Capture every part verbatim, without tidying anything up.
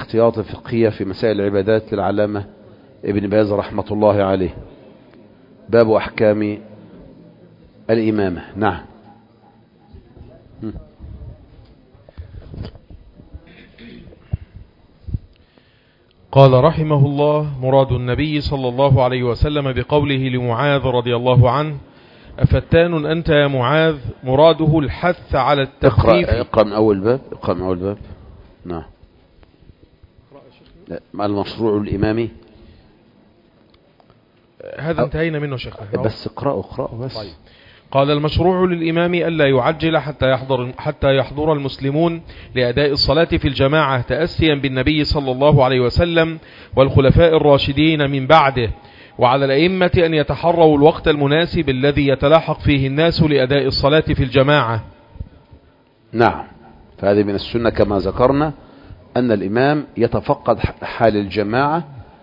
الاحتياط الفقهية في مسائل العبادات للعلامة ابن باز رحمة الله عليه. باب أحكام الإمامة. نعم. قال رحمه الله: مراد النبي صلى الله عليه وسلم بقوله لمعاذ رضي الله عنه: أفتان أنت يا معاذ، مراده الحث على التخفيف. اقرأ, اقرأ من أول باب. اقرأ من أول باب. نعم. لا، المشروع الإمامي هذا انتهينا منه شيخنا، بس اقرأه اقرأه بس. طيب. قال: المشروع للإمام ألا يعجل حتى يحضر حتى يحضر المسلمون لأداء الصلاة في الجماعة تأسيا بالنبي صلى الله عليه وسلم والخلفاء الراشدين من بعده، وعلى الأئمة أن يتحروا الوقت المناسب الذي يتلاحق فيه الناس لأداء الصلاة في الجماعة. نعم. فهذه من السنة كما ذكرنا أن الإمام يتفقد حال الجماعة،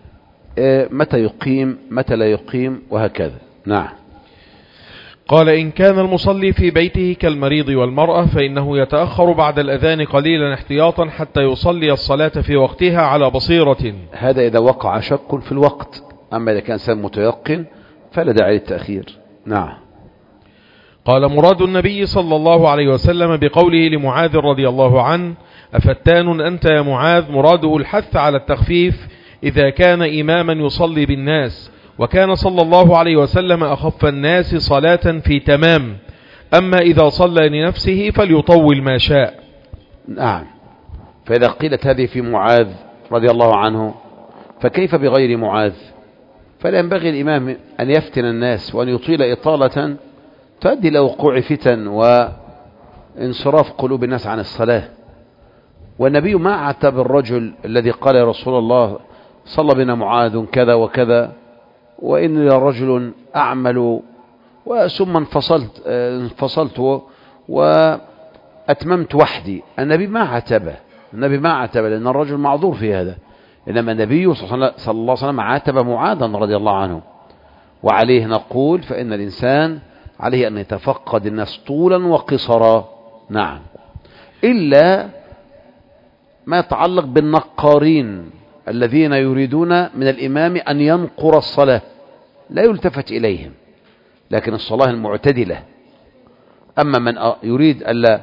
متى يقيم متى لا يقيم وهكذا. نعم. قال: إن كان المصلي في بيته كالمريض والمرأة فإنه يتأخر بعد الأذان قليلا احتياطا حتى يصلي الصلاة في وقتها على بصيرة. هذا إذا وقع شك في الوقت، أما إذا كان إنسان متيقن فلا داعي للتأخير. نعم. قال: مراد النبي صلى الله عليه وسلم بقوله لمعاذ رضي الله عنه: أفتان أنت يا معاذ، مراده الحث على التخفيف إذا كان إماما يصلي بالناس، وكان صلى الله عليه وسلم أخف الناس صلاة في تمام، أما إذا صلى لنفسه فليطول ما شاء. نعم. فإذا قيلت هذه في معاذ رضي الله عنه فكيف بغير معاذ؟ فلا ينبغي الإمام أن يفتن الناس وأن يطيل إطالة تؤدي إلى وقوع فتن وانصراف قلوب الناس عن الصلاة. والنبي ما عتب الرجل الذي قال: يا رسول الله صلى بنا معاذ كذا وكذا وإني رجل أعمل ثم انفصلت انفصلت وأتممت وحدي. النبي ما عتبه، النبي ما عتبه لأن الرجل معذور في هذا. إنما النبي صلى الله عليه وسلم عاتب معاذا رضي الله عنه. وعليه نقول فإن الإنسان عليه أن يتفقد الناس طولا وقصرا. نعم. إلا ما يتعلق بالنقارين الذين يريدون من الإمام أن ينقر الصلاة، لا يلتفت إليهم، لكن الصلاة المعتدلة. أما من يريد ألا,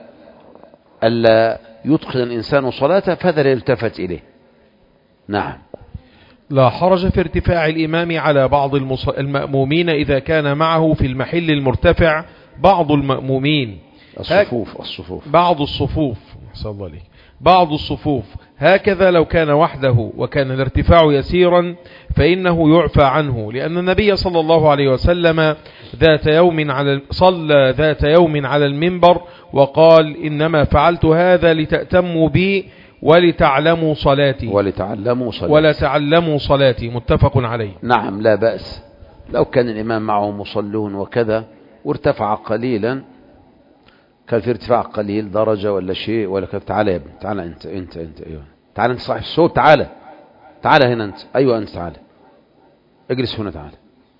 ألا يتقن الإنسان صلاته فهذا لا يلتفت إليه. نعم. لا حرج في ارتفاع الإمام على بعض المأمومين إذا كان معه في المحل المرتفع بعض المأمومين. الصفوف الصفوف بعض الصفوف الله عليك. بعض الصفوف هكذا لو كان وحده وكان الارتفاع يسيرا فإنه يعفى عنه، لأن النبي صلى الله عليه وسلم ذات يوم على صلى ذات يوم على المنبر وقال: إنما فعلت هذا لتأتموا بي ولتعلموا صلاتي ولتعلموا صلاتي ولتعلموا صلاتي متفق عليه. نعم. لا بأس لو كان الإمام معه مصلون وكذا وارتفع قليلا، كان في ارتفاع قليل درجة ولا شيء ولا كيف. تعالى يا ابني، تعالى انت انت انت ايوه تعالى انت صاحب الصوت، تعالى تعالى هنا انت، ايوه انت تعالى اجلس هنا، تعالى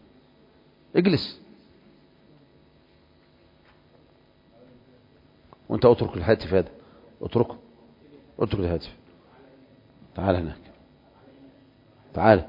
اجلس وانت اترك الهاتف هذا، اتركه اترك الهاتف، تعالى هناك، تعالى.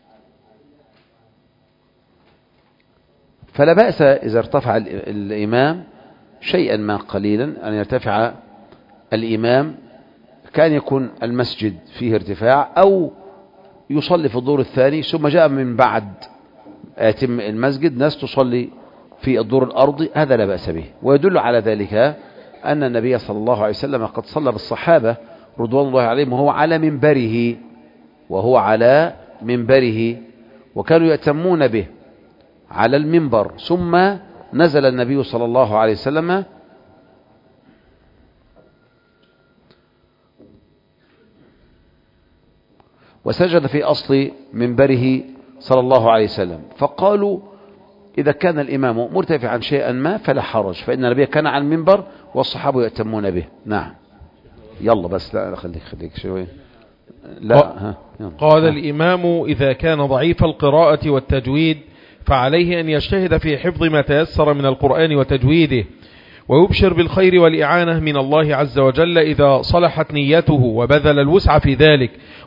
فلا بأس إذا ارتفع الإمام شيئا ما قليلا أن يرتفع الإمام، كان يكون المسجد فيه ارتفاع أو يصلي في الدور الثاني ثم جاء من بعد يتم المسجد ناس تصلي في الدور الأرضي، هذا لا بأس به. ويدل على ذلك أن النبي صلى الله عليه وسلم قد صلى بالصحابة رضوان الله عليهم وهو على منبره وهو على منبره وكانوا يأتمون به على المنبر، ثم نزل النبي صلى الله عليه وسلم وسجد في أصل منبره صلى الله عليه وسلم. فقالوا إذا كان الإمام مرتفعا شيئا ما فلا حرج، فإن النبي كان على المنبر والصحابة يأتمون به. نعم. يلا بس لا خليك خليك شوي. لا ها قال ها. الإمام إذا كان ضعيف القراءة والتجويد فعليه أن يجتهد في حفظ ما تيسر من القرآن وتجويده، ويبشر بالخير والإعانة من الله عز وجل إذا صلحت نيته وبذل الوسع في ذلك،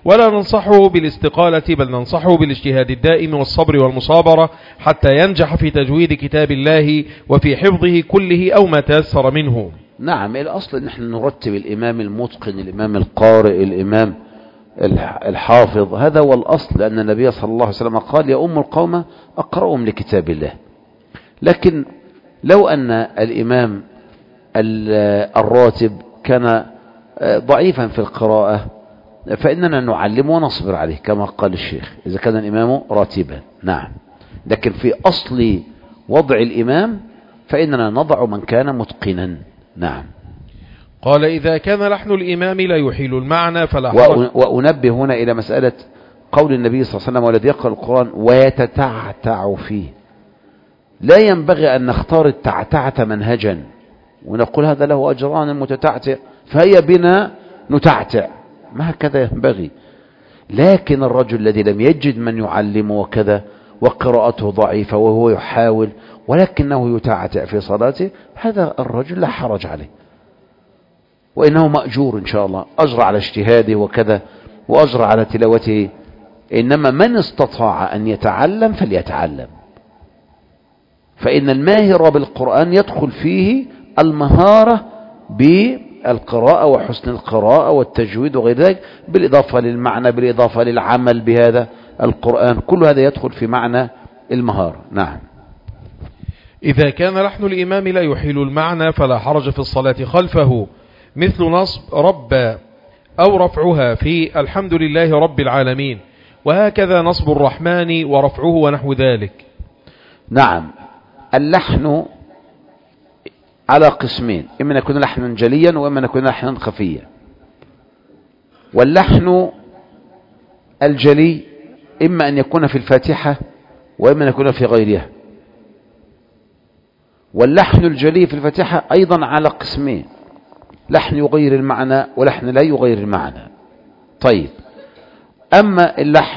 ولا ننصحه بالاستقالة، بل ننصحه بالاجتهاد الدائم والصبر والمصابرة حتى ينجح في تجويد كتاب الله وفي حفظه كله أو ما تيسر منه. نعم، الأصل أن نحن نرتب الإمام المتقن، الإمام القارئ، الإمام الحافظ، هذا هو الأصل، لأن النبي صلى الله عليه وسلم قال يا أم القوم أقرأهم لكتاب الله. لكن لو أن الإمام الراتب كان ضعيفا في القراءة فإننا نعلمه ونصبر عليه كما قال الشيخ إذا كان الإمام راتبا. نعم، لكن في أصل وضع الإمام فإننا نضع من كان متقنا. نعم. قال إذا كان لحن الإمام لا يحيل المعنى فلا حرج. وأنبه هنا إلى مسألة قول النبي صلى الله عليه وسلم والذي يقرأ القرآن ويتتعتع فيه. لا ينبغي أن نختار التعتعة منهجا ونقول هذا له أجران المتتعتع فهي بنا نتعتع، ما هكذا ينبغي. لكن الرجل الذي لم يجد من يعلمه وكذا وقراءته ضعيفة وهو يحاول ولكنه يتعتع في صلاته، هذا الرجل لا حرج عليه وإنه مأجور إن شاء الله، أجر على اجتهاده وكذا وأجر على تلاوته. إنما من استطاع أن يتعلم فليتعلم، فإن الماهر بالقرآن يدخل فيه المهارة بالقراءة وحسن القراءة والتجويد وغير ذلك، بالإضافة للمعنى، بالإضافة للعمل بهذا القرآن، كل هذا يدخل في معنى المهارة. نعم. إذا كان لحن الإمام لا يحيل المعنى فلا حرج في الصلاة خلفه، مثل نصب رب أو رفعها في الحمد لله رب العالمين، وهكذا نصب الرحمن ورفعه ونحو ذلك. نعم، اللحن على قسمين، إما أن يكون لحنا جليا وإما أن يكون لحنا خفيا. واللحن الجلي إما أن يكون في الفاتحة وإما أن يكون في غيرها. واللحن الجلي في الفاتحة أيضا على قسمين، لحن يغير المعنى ولحن لا يغير المعنى. طيب، أما اللحن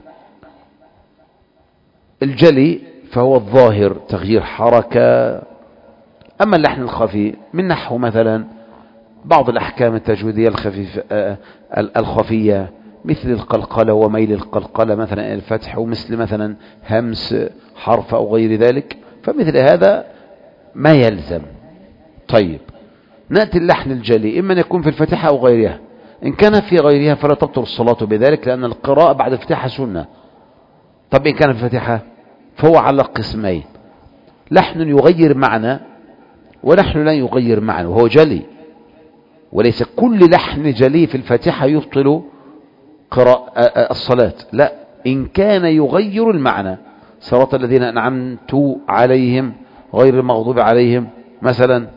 الجلي فهو الظاهر تغيير حركة. أما اللحن الخفي من نحو مثلا بعض الأحكام التجويدية الخفيفة الخفية مثل القلقلة وميل القلقلة مثلا الفتح، ومثل مثلا همس حرف أو غير ذلك، فمثل هذا ما يلزم. طيب، نأتي اللحن الجلي إما أن يكون في الفتحة أو غيرها. إن كان في غيرها فلا تبطل الصلاة بذلك، لأن القراءة بعد الفتحة سنة. طب إن كان في الفتحة فهو على قسمين، لحن يغير معنى ولحن لا يغير معنى وهو جلي، وليس كل لحن جلي في الفاتحة يبطل قراءة الصلاة، لا، إن كان يغير المعنى. صراط الذين أنعمت عليهم غير المغضوب عليهم مثلا،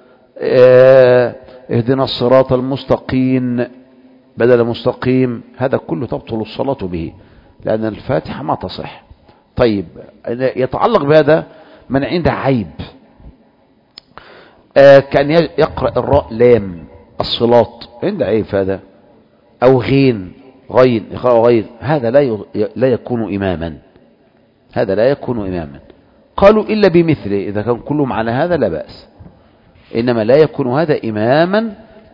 اهدنا الصراط المستقيم بدل مستقيم، هذا كله تبطل الصلاة به لأن الفاتحة ما تصح. طيب، يتعلق بهذا من عنده عيب، كان يقرأ الراء لام الصلاة عنده عيب هذا، أو غين غين يقرأ غين، هذا لا لا يكون إماما، هذا لا يكون إماما. قالوا إلا بمثله، إذا كان كلهم على هذا لا بأس، إنما لا يكون هذا إماما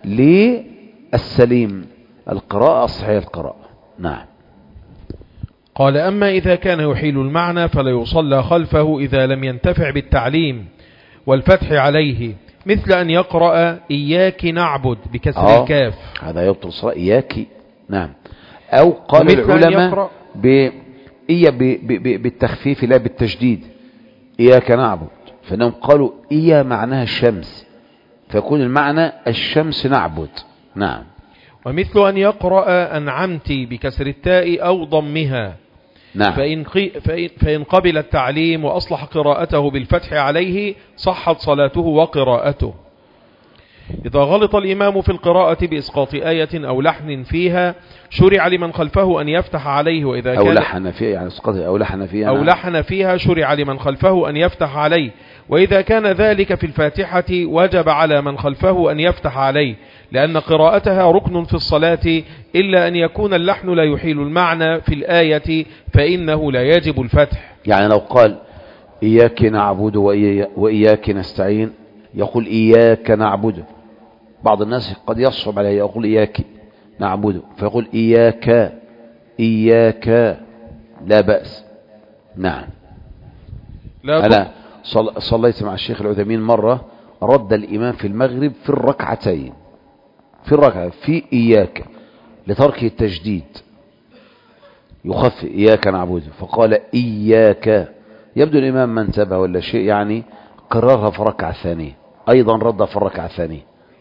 للسليم القراءة الصحيح القراءة. نعم. قال أما إذا كان يحيل المعنى فلا يصلى خلفه إذا لم ينتفع بالتعليم والفتح عليه، مثل أن يقرأ إياك نعبد بكسر آه. الكاف، هذا يبطل الصلاة إياك. نعم. أو قال العلماء بإيا بالتخفيف لا بالتشديد، إياك نعبد، فإنهم قالوا إيا معناها الشمس، فيكون المعنى الشمس نعبد. نعم. ومثل أن يقرأ أنعمت بكسر التاء أو ضمها. نعم. فإن, فإن قبل التعليم وأصلح قراءته بالفتح عليه صحت صلاته وقراءته. إذا غلط الإمام في القراءة بإسقاط آية أو لحن فيها شرع لمن خلفه أن يفتح عليه، وإذا أو كان لحن فيها يعني إسقاط أو لحن فيها أو نعم. لحن فيها شرع لمن خلفه أن يفتح عليه، وإذا كان ذلك في الفاتحة وجب على من خلفه أن يفتح عليه، لأن قراءتها ركن في الصلاة، إلا أن يكون اللحن لا يحيل المعنى في الآية فإنه لا يجب الفتح. يعني لو قال إياك نعبد وإياك نستعين يقول إياك نعبد، بعض الناس قد يصعب عليه يقول إياك، نعبده، فيقول إياك إياك لا بأس. نعم. لا أنا صل... صليت مع الشيخ العثيمين مرة، رد الإمام في المغرب في الركعتين في الركعة في إياك لترك التجديد، يخف إياك نعبده، فقال إياك. يبدو الإمام ما انتبه ولا شيء، يعني قررها في الركعة الثانية، أيضا رد في الركعة الثانية.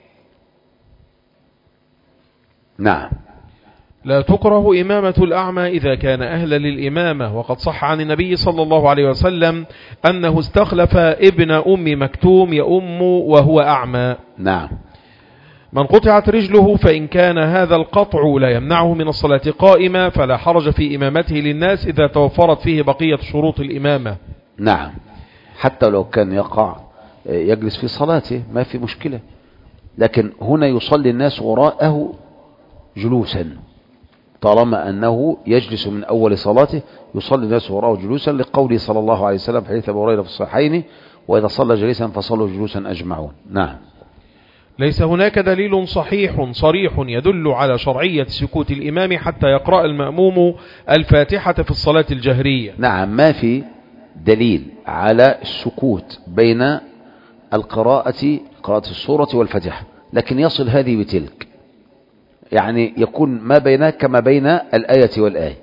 نعم. لا تكره إمامة الأعمى إذا كان أهلا للإمامة، وقد صح عن النبي صلى الله عليه وسلم أنه استخلف ابن أم مكتوم يؤم وهو أعمى. نعم. من قطعت رجله فإن كان هذا القطع لا يمنعه من الصلاة قائمة فلا حرج في إمامته للناس إذا توفرت فيه بقية شروط الإمامة. نعم، حتى لو كان يقع يجلس في صلاته ما في مشكلة، لكن هنا يصلي الناس وراءه جلوسا، طالما أنه يجلس من أول صلاته يصلي الناس وراءه جلوسا، لقوله صلى الله عليه وسلم في حديث أبي هريرة في الصحيحين: وإذا صلى جليسا فصلوا جلوسا أجمعون. نعم. ليس هناك دليل صحيح صريح يدل على شرعية سكوت الإمام حتى يقرأ المأموم الفاتحة في الصلاة الجهرية. نعم، ما في دليل على السكوت بين القراءة قراءة السورة والفاتحة، لكن يصل هذه بتلك، يعني يكون ما بينها كما بين الآية والآية.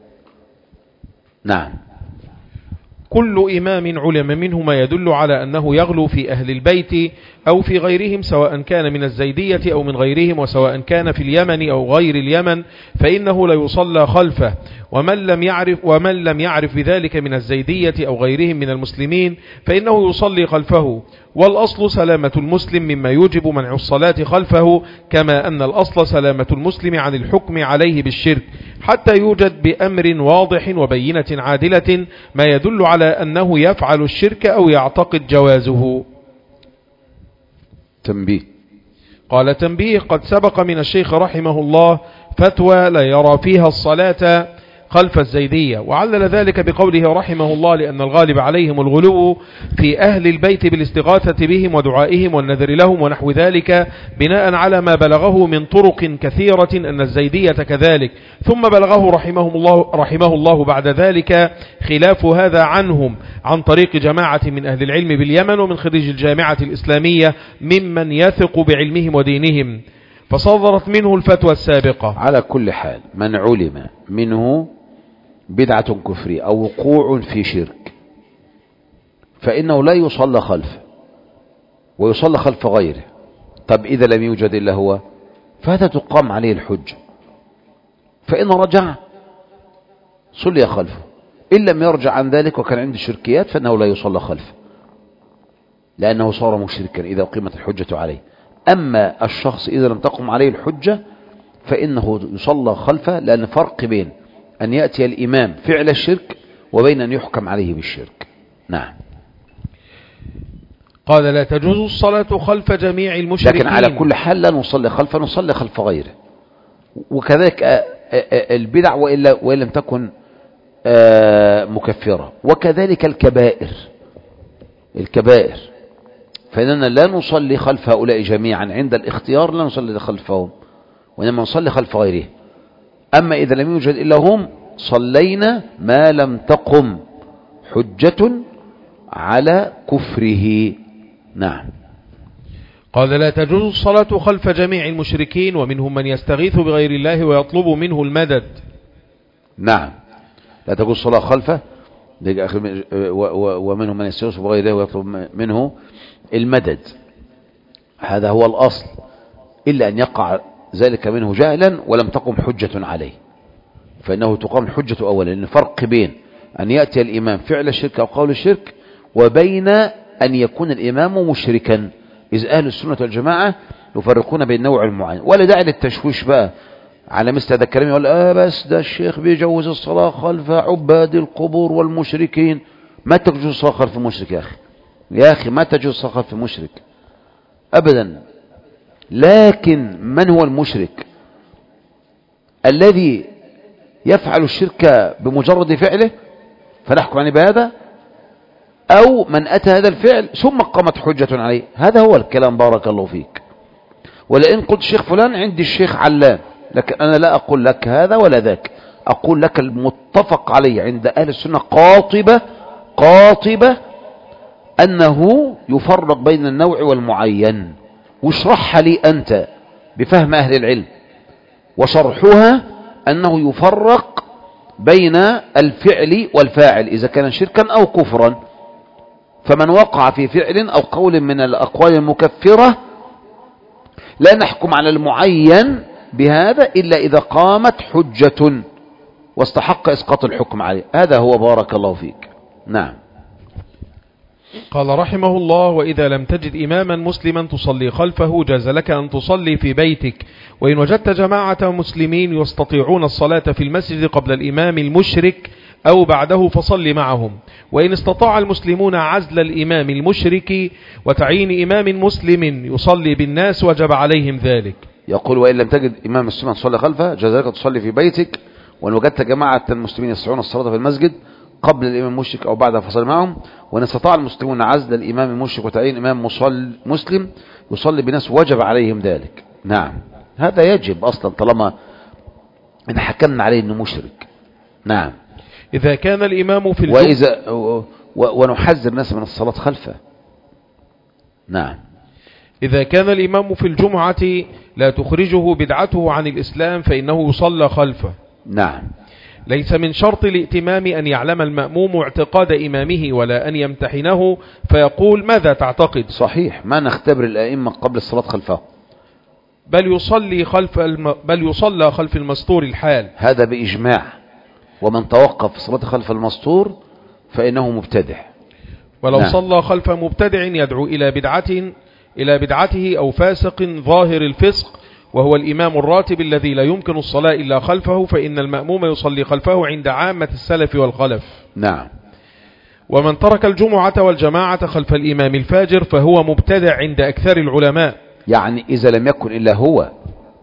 نعم. كل إمام علم منه ما يدل على أنه يغلو في أهل البيت أو في غيرهم، سواء كان من الزيدية أو من غيرهم، وسواء كان في اليمن أو غير اليمن، فإنه لا يصلى خلفه. ومن لم يعرف ومن لم يعرف بذلك من الزيدية أو غيرهم من المسلمين فإنه يصلي خلفه. والأصل سلامة المسلم مما يوجب منع الصلاة خلفه، كما أن الأصل سلامة المسلم عن الحكم عليه بالشرك، حتى يوجد بأمر واضح وبينة عادلة ما يدل على أنه يفعل الشرك أو يعتقد جوازه. تنبيه. قال: تنبيه: قد سبق من الشيخ رحمه الله فتوى لا يرى فيها الصلاة خلف الزيدية، وعلل ذلك بقوله رحمه الله: لأن الغالب عليهم الغلو في أهل البيت بالاستغاثة بهم ودعائهم والنذر لهم ونحو ذلك، بناء على ما بلغه من طرق كثيرة أن الزيدية كذلك. ثم بلغه رحمه الله, رحمه الله بعد ذلك خلاف هذا عنهم عن طريق جماعة من أهل العلم باليمن ومن خريج الجامعة الإسلامية ممن يثق بعلمهم ودينهم، فصدرت منه الفتوى السابقة. على كل حال، من علم منه بدعة كفرية أو وقوع في شرك فإنه لا يصلى خلفه ويصلى خلف غيره. طب إذا لم يوجد إلا هو فهذا تقام عليه الحجة، فإن رجع صلي خلفه، إن لم يرجع عن ذلك وكان عنده شركيات فإنه لا يصلى خلفه، لأنه صار مشركا إذا قيمت الحجة عليه. أما الشخص إذا لم تقم عليه الحجة فإنه يصلى خلفه، لأن فرق بين أن يأتي الإمام فعل الشرك وبين أن يحكم عليه بالشرك. نعم. قال: لا تجوز الصلاة خلف جميع المشركين، لكن على كل حال لا نصلي خلفه، نصلي خلف غيره. وكذلك البدع وإلا وإن لم تكن مكفرة، وكذلك الكبائر الكبائر فإننا لا نصلي خلف هؤلاء جميعا، عند الاختيار لا نصلي خلفهم وإنما نصلي خلف غيره. أما إذا لم يوجد إلا هم صلينا ما لم تقم حجة على كفره. نعم. قال: لا تجوز الصلاة خلف جميع المشركين، ومنهم من يستغيث بغير الله ويطلب منه المدد. نعم، لا تجوز الصلاة خلفه، ومنهم من يستغيث بغير الله ويطلب منه المدد، هذا هو الأصل، إلا أن يقع ذلك منه جاهلا ولم تقم حجة عليه، فإنه تقام الحجة أولا، لأن فرق بين أن يأتي الإمام فعل الشرك أو قول الشرك وبين أن يكون الإمام مشركا، إذ أهل السنة والجماعة يفرقون بين نوع المعين. ولا داعي للتشويش بقى على مثل هذا الكلام، يقول آه بس ده الشيخ بيجوز الصلاة خلف عباد القبور والمشركين. ما تجوز الصلاة خلف المشرك يا أخي، يا أخي ما تجوز الصلاة خلف المشرك أبدا. لكن من هو المشرك؟ الذي يفعل الشرك بمجرد فعله فنحكم عليه بهذا، أو من أتى هذا الفعل ثم قامت حجة عليه. هذا هو الكلام، بارك الله فيك. ولئن قلت الشيخ فلان عندي الشيخ علان، لكن أنا لا أقول لك هذا ولا ذاك، أقول لك المتفق عليه عند أهل السنة قاطبة قاطبة أنه يفرق بين النوع والمعين، واشرحها لي أنت بفهم أهل العلم، وشرحها أنه يفرق بين الفعل والفاعل إذا كان شركا أو كفرا. فمن وقع في فعل أو قول من الأقوال المكفرة لا نحكم على المعين بهذا إلا إذا قامت حجة واستحق إسقاط الحكم عليه. هذا هو بارك الله فيك. نعم. قال رحمه الله: وإذا لم تجد إماما مسلما تصلي خلفه جاز لك أن تصلي في بيتك، وإن وجدت جماعة مسلمين يستطيعون الصلاة في المسجد قبل الإمام المشرك أو بعده فصل معهم، وإن استطاع المسلمون عزل الإمام المشرك وتعيين إمام مسلم يصلي بالناس وجب عليهم ذلك. يقول: وإن لم تجد إمام مسلما تصلي خلفه جاز لك تصلي في بيتك، وإن وجدت جماعة المسلمين يستطيعون الصلاة في المسجد قبل الإمام المشرك أو بعده فصل معهم، وإن استطاع المسلمون عزل الإمام المشرك وتعيين إمام مسلم يصلي بالناس وجب عليهم ذلك. نعم، هذا يجب أصلا طالما إن حكمنا عليه إنه مشرك. نعم. إذا كان الإمام في الجمعة وإذا ونحذر الناس من الصلاة خلفه. نعم. إذا كان الإمام في الجمعة لا تخرجه بدعته عن الإسلام فإنه يصلى خلفه. نعم. ليس من شرط الائتمام أن يعلم المأموم اعتقاد إمامه ولا أن يمتحنه فيقول ماذا تعتقد. صحيح، ما نختبر الأئمة قبل الصلاة خلفه، بل يصلي خلف الم... بل يصلى خلف المستور الحال. هذا بإجماع، ومن توقف في الصلاة خلف المستور فإنه مبتدع. ولو نعم. صلى خلف مبتدع يدعو إلى بدعة إلى بدعته أو فاسق ظاهر الفسق وهو الإمام الراتب الذي لا يمكن الصلاة إلا خلفه، فإن المأموم يصلي خلفه عند عامة السلف والخلف. نعم. ومن ترك الجمعة والجماعة خلف الإمام الفاجر فهو مبتدع عند أكثر العلماء. يعني إذا لم يكن إلا هو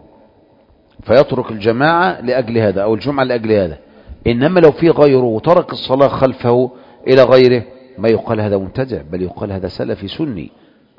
فيترك الجماعة لأجل هذا أو الجمعة لأجل هذا، إنما لو في غيره وترك الصلاة خلفه إلى غيره ما يقال هذا مبتدع، بل يقال هذا سلفي سني،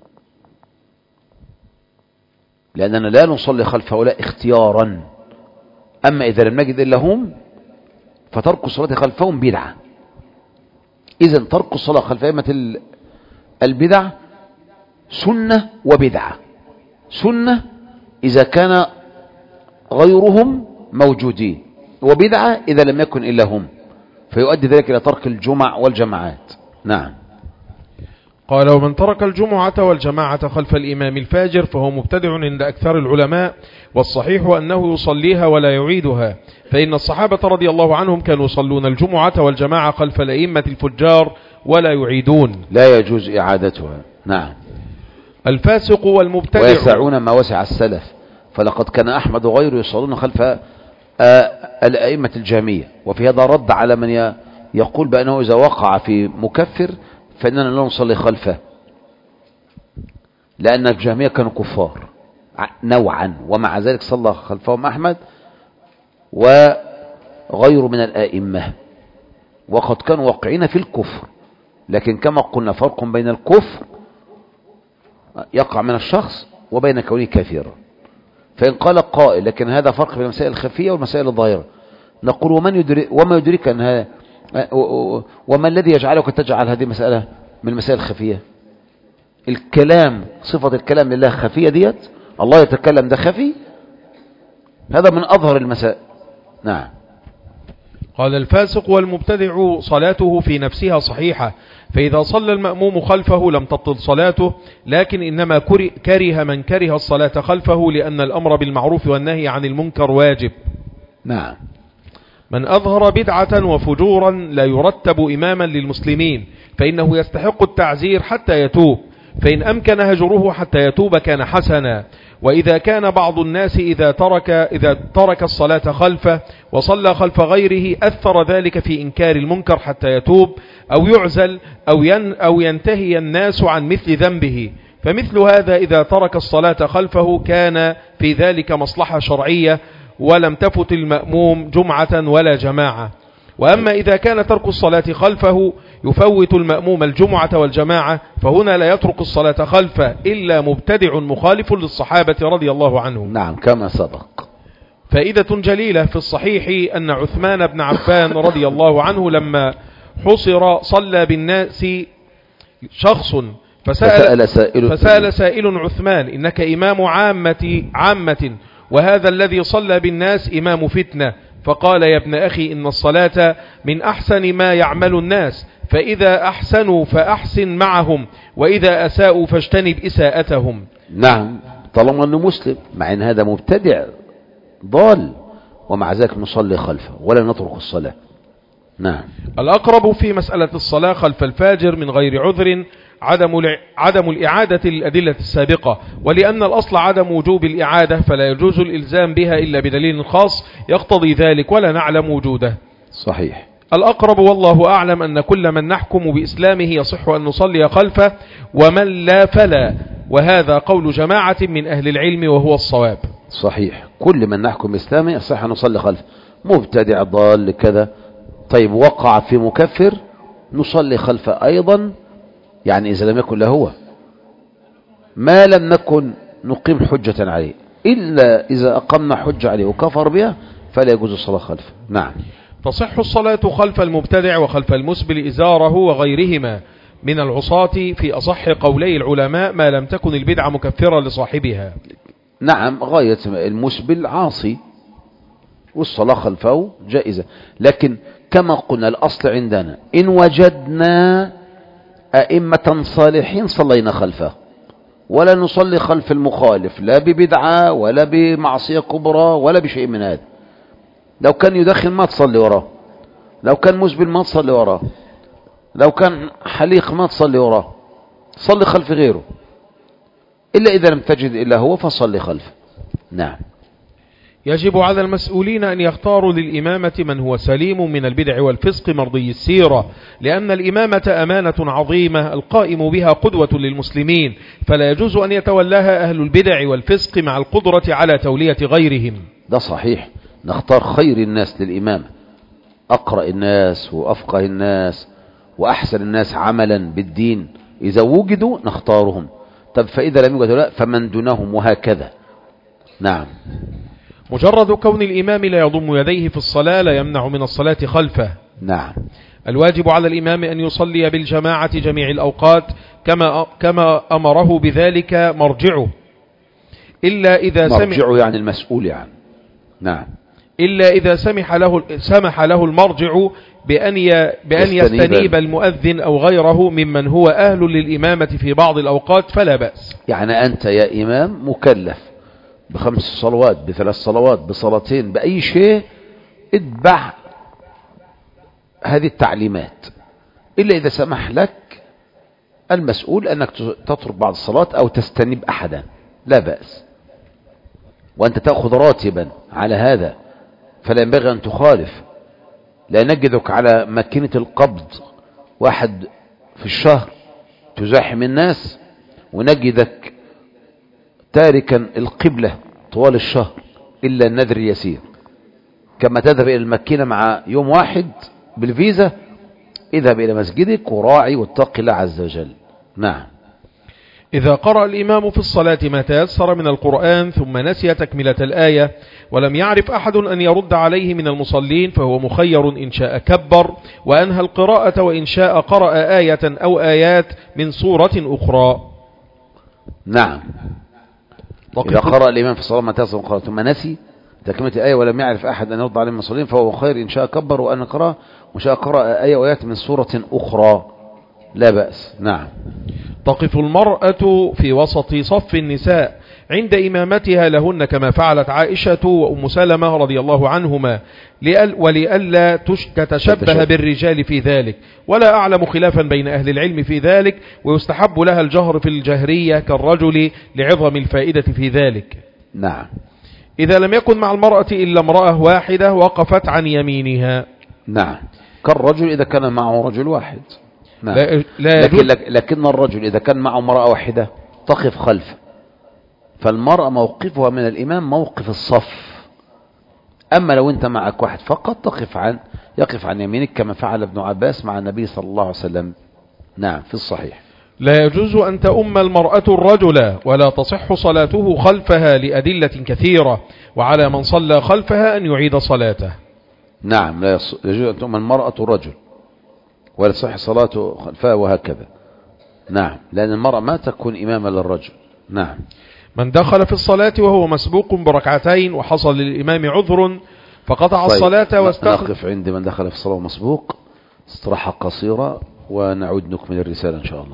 لأننا لا نصلي خلف هؤلاء اختيارا. أما إذا لم نجد إلا هم فترك الصلاة خلفهم بدعة. إذن ترك الصلاة خلف أئمة البدع سنة وبدعة. سنة إذا كان غيرهم موجودين، وبدعة إذا لم يكن إلا هم، فيؤدي ذلك إلى ترك الجمع والجماعات. نعم. قال: ومن ترك الجمعة والجماعة خلف الإمام الفاجر فهو مبتدع عند أكثر العلماء، والصحيح أنه يصليها ولا يعيدها، فإن الصحابة رضي الله عنهم كانوا يصلون الجمعة والجماعة خلف الأئمة الفجار ولا يعيدون، لا يجوز إعادتها. نعم. الفاسق والمبتدع ويسعون ما وسع السلف، فلقد كان أحمد وغيره يصلون خلف الأئمة الجامية، وفي هذا رد على من يقول بأنه إذا وقع في مكفر فإننا لا نصلي خلفه، لأن الجامية كانوا كفار نوعا، ومع ذلك صلى خلفهم أحمد وغيره من الآئمة، وقد كانوا واقعين في الكفر. لكن كما قلنا فرق بين الكفر يقع من الشخص وبين كونه كافرا. فإن قال قائل لكن هذا فرق بين المسائل الخفية والمسائل الظاهرة، نقول ومن يدرك وما يدرك أن هذا وما الذي يجعلك تجعل هذه المسألة من المسائل الخفية؟ الكلام، صفة الكلام لله خفية ديت، الله يتكلم ده خفي، هذا من أظهر المسائل. نعم. قال: الفاسق والمبتدع صلاته في نفسها صحيحة، فإذا صلى المأموم خلفه لم تبطل صلاته، لكن إنما كره من كره الصلاة خلفه لأن الأمر بالمعروف والنهي عن المنكر واجب. نعم. من أظهر بدعة وفجورا لا يرتب إماما للمسلمين فإنه يستحق التعزير حتى يتوب، فإن أمكن هجره حتى يتوب كان حسنا. وإذا كان بعض الناس إذا ترك, إذا ترك الصلاة خلفه وصلى خلف غيره أثر ذلك في إنكار المنكر حتى يتوب أو يعزل أو, ين أو ينتهي الناس عن مثل ذنبه، فمثل هذا إذا ترك الصلاة خلفه كان في ذلك مصلحة شرعية ولم تفت المأموم جمعة ولا جماعة. وأما إذا كان ترك الصلاة خلفه يفوت المأموم الجمعة والجماعة فهنا لا يترك الصلاة خلفه إلا مبتدع مخالف للصحابة رضي الله عنهم. نعم كما سبق. فائدة جليلة في الصحيح أن عثمان بن عفان رضي الله عنه لما حصر صلى بالناس شخص فسأل, فسأل, سائل, فسأل سائل عثمان إنك إمام عامة, عامة وهذا الذي صلى بالناس إمام فتنة، فقال يا ابن أخي إن الصلاة من أحسن ما يعمل الناس، فإذا أحسنوا فأحسن معهم وإذا أساءوا فاجتنب إساءتهم. نعم، طالما أنه مسلم، مع أن هذا مبتدع ضال، ومع ذلك نصلي خلفه ولا نترك الصلاة. نعم. الأقرب في مسألة الصلاة خلف الفاجر من غير عذر عدم عدم الإعادة للأدلة السابقة، ولأن الأصل عدم وجوب الإعادة فلا يجوز الإلزام بها إلا بدليل خاص يقتضي ذلك ولا نعلم وجوده. صحيح. الأقرب والله أعلم أن كل من نحكم بإسلامه يصح أن نصلي خلفه، ومن لا فلا، وهذا قول جماعة من أهل العلم وهو الصواب. صحيح، كل من نحكم بإسلامه يصح أن نصلي خلفه، مبتدع ضال كذا، طيب وقع في مكفر نصلي خلفه أيضا، يعني إذا لم يكن له هو، ما لم نكن نقيم حجة عليه، إلا إذا أقمنا حجة عليه وكفر بها فلا يجوز الصلاة خلفه. نعم. تصح الصلاة خلف المبتدع وخلف المسبل إزاره وغيرهما من العصاة في أصح قولي العلماء ما لم تكن البدعة مكفرة لصاحبها. نعم، غاية المسبل عاصي والصلاة خلفه جائزة، لكن كما قلنا الأصل عندنا إن وجدنا أئمة صالحين صلينا خلفه، ولا نصلي خلف المخالف لا ببدعة ولا بمعصية كبرى ولا بشيء من هذا. لو كان يدخن ما تصلي وراه، لو كان مسبل ما تصلي وراه، لو كان حليق ما تصلي وراه، صلي خلف غيره، إلا إذا لم تجد إلا هو فصلي خلفه. نعم. يجب على المسؤولين أن يختاروا للإمامة من هو سليم من البدع والفسق مرضي السيرة، لأن الإمامة أمانة عظيمة القائم بها قدوة للمسلمين، فلا يجوز أن يتولاها أهل البدع والفسق مع القدرة على تولية غيرهم. ده صحيح، نختار خير الناس للإمامة، أقرأ الناس وأفقه الناس وأحسن الناس عملا بالدين، إذا وجدوا نختارهم. طب فإذا لم يوجدوا لا فمن دونهم، وهكذا. نعم. مجرد كون الإمام لا يضم يديه في الصلاة لا يمنع من الصلاة خلفه. نعم. الواجب على الإمام أن يصلي بالجماعة جميع الأوقات كما كما أمره بذلك مرجعه، إلا إذا سمح مرجعه يعني المسؤول يعني. نعم. إلا إذا سمح له سمح له المرجع بأن بأن يستنيب المؤذن أو غيره ممن هو أهل للإمامة في بعض الأوقات فلا بأس. يعني أنت يا إمام مكلف بخمس صلوات، بثلاث صلوات، بصلاتين، بأي شيء، اتبع هذه التعليمات، إلا إذا سمح لك المسؤول أنك تترك بعض الصلاة أو تستنيب أحدا لا بأس، وأنت تأخذ راتبا على هذا، فلا ينبغي أن تخالف. لا نجدك على ماكينة القبض واحد في الشهر تزاحم الناس، ونجدك تاركا القبلة طوال الشهر إلا النذر يسير، كما تذهب إلى الماكينة مع يوم واحد بالفيزا، اذهب إلى مسجدك وراعي واتق الله عز وجل. نعم. إذا قرأ الإمام في الصلاة ما تيسر من القرآن ثم نسي تكملة الآية ولم يعرف أحد أن يرد عليه من المصلين فهو مخير إن شاء كبر وأنهى القراءة، وإن شاء قرأ آية أو آيات من سورة أخرى. نعم. إذا قرأ الإمام في الصلاة ما تيسر من القرآن ثم نسي تكملة الآية ولم يعرف أحد أن يرد عليه من المصلين فهو مخير إن شاء كبر وأن قرأ وإن شاء قرأ آية وآيات من سورة أخرى لا بأس. نعم. تقف المرأة في وسط صف النساء عند إمامتها لهن كما فعلت عائشة وأم سلمة رضي الله عنهما ولئلا تتشبه بالرجال في ذلك، ولا أعلم خلافا بين أهل العلم في ذلك، ويستحب لها الجهر في الجهرية كالرجل لعظم الفائدة في ذلك. نعم. إذا لم يكن مع المرأة إلا امرأة واحدة وقفت عن يمينها. نعم. كالرجل إذا كان معه رجل واحد. نعم. لا لا لكن, لكن الرجل إذا كان معه امرأة واحدة تقف خلفه، فالمرأة موقفها من الإمام موقف الصف. أما لو أنت معك واحد فقط تقف عن يقف عن يمينك كما فعل ابن عباس مع النبي صلى الله عليه وسلم. نعم في الصحيح. لا يجوز أن تؤم المرأة الرجل ولا تصح صلاته خلفها لأدلة كثيرة، وعلى من صلى خلفها أن يعيد صلاته. نعم، لا يجوز أن تؤمن المرأة الرجل ولا تصح صلاته خلفها وهكذا. نعم، لأن المرأة ما تكون إماما للرجل. نعم. من دخل في الصلاة وهو مسبوق بركعتين وحصل للإمام عذر فقطع طيب. الصلاة واستخدم. نقف عند من دخل في الصلاة مسبوق، استراحة قصيرة ونعود نكمل الرسالة إن شاء الله.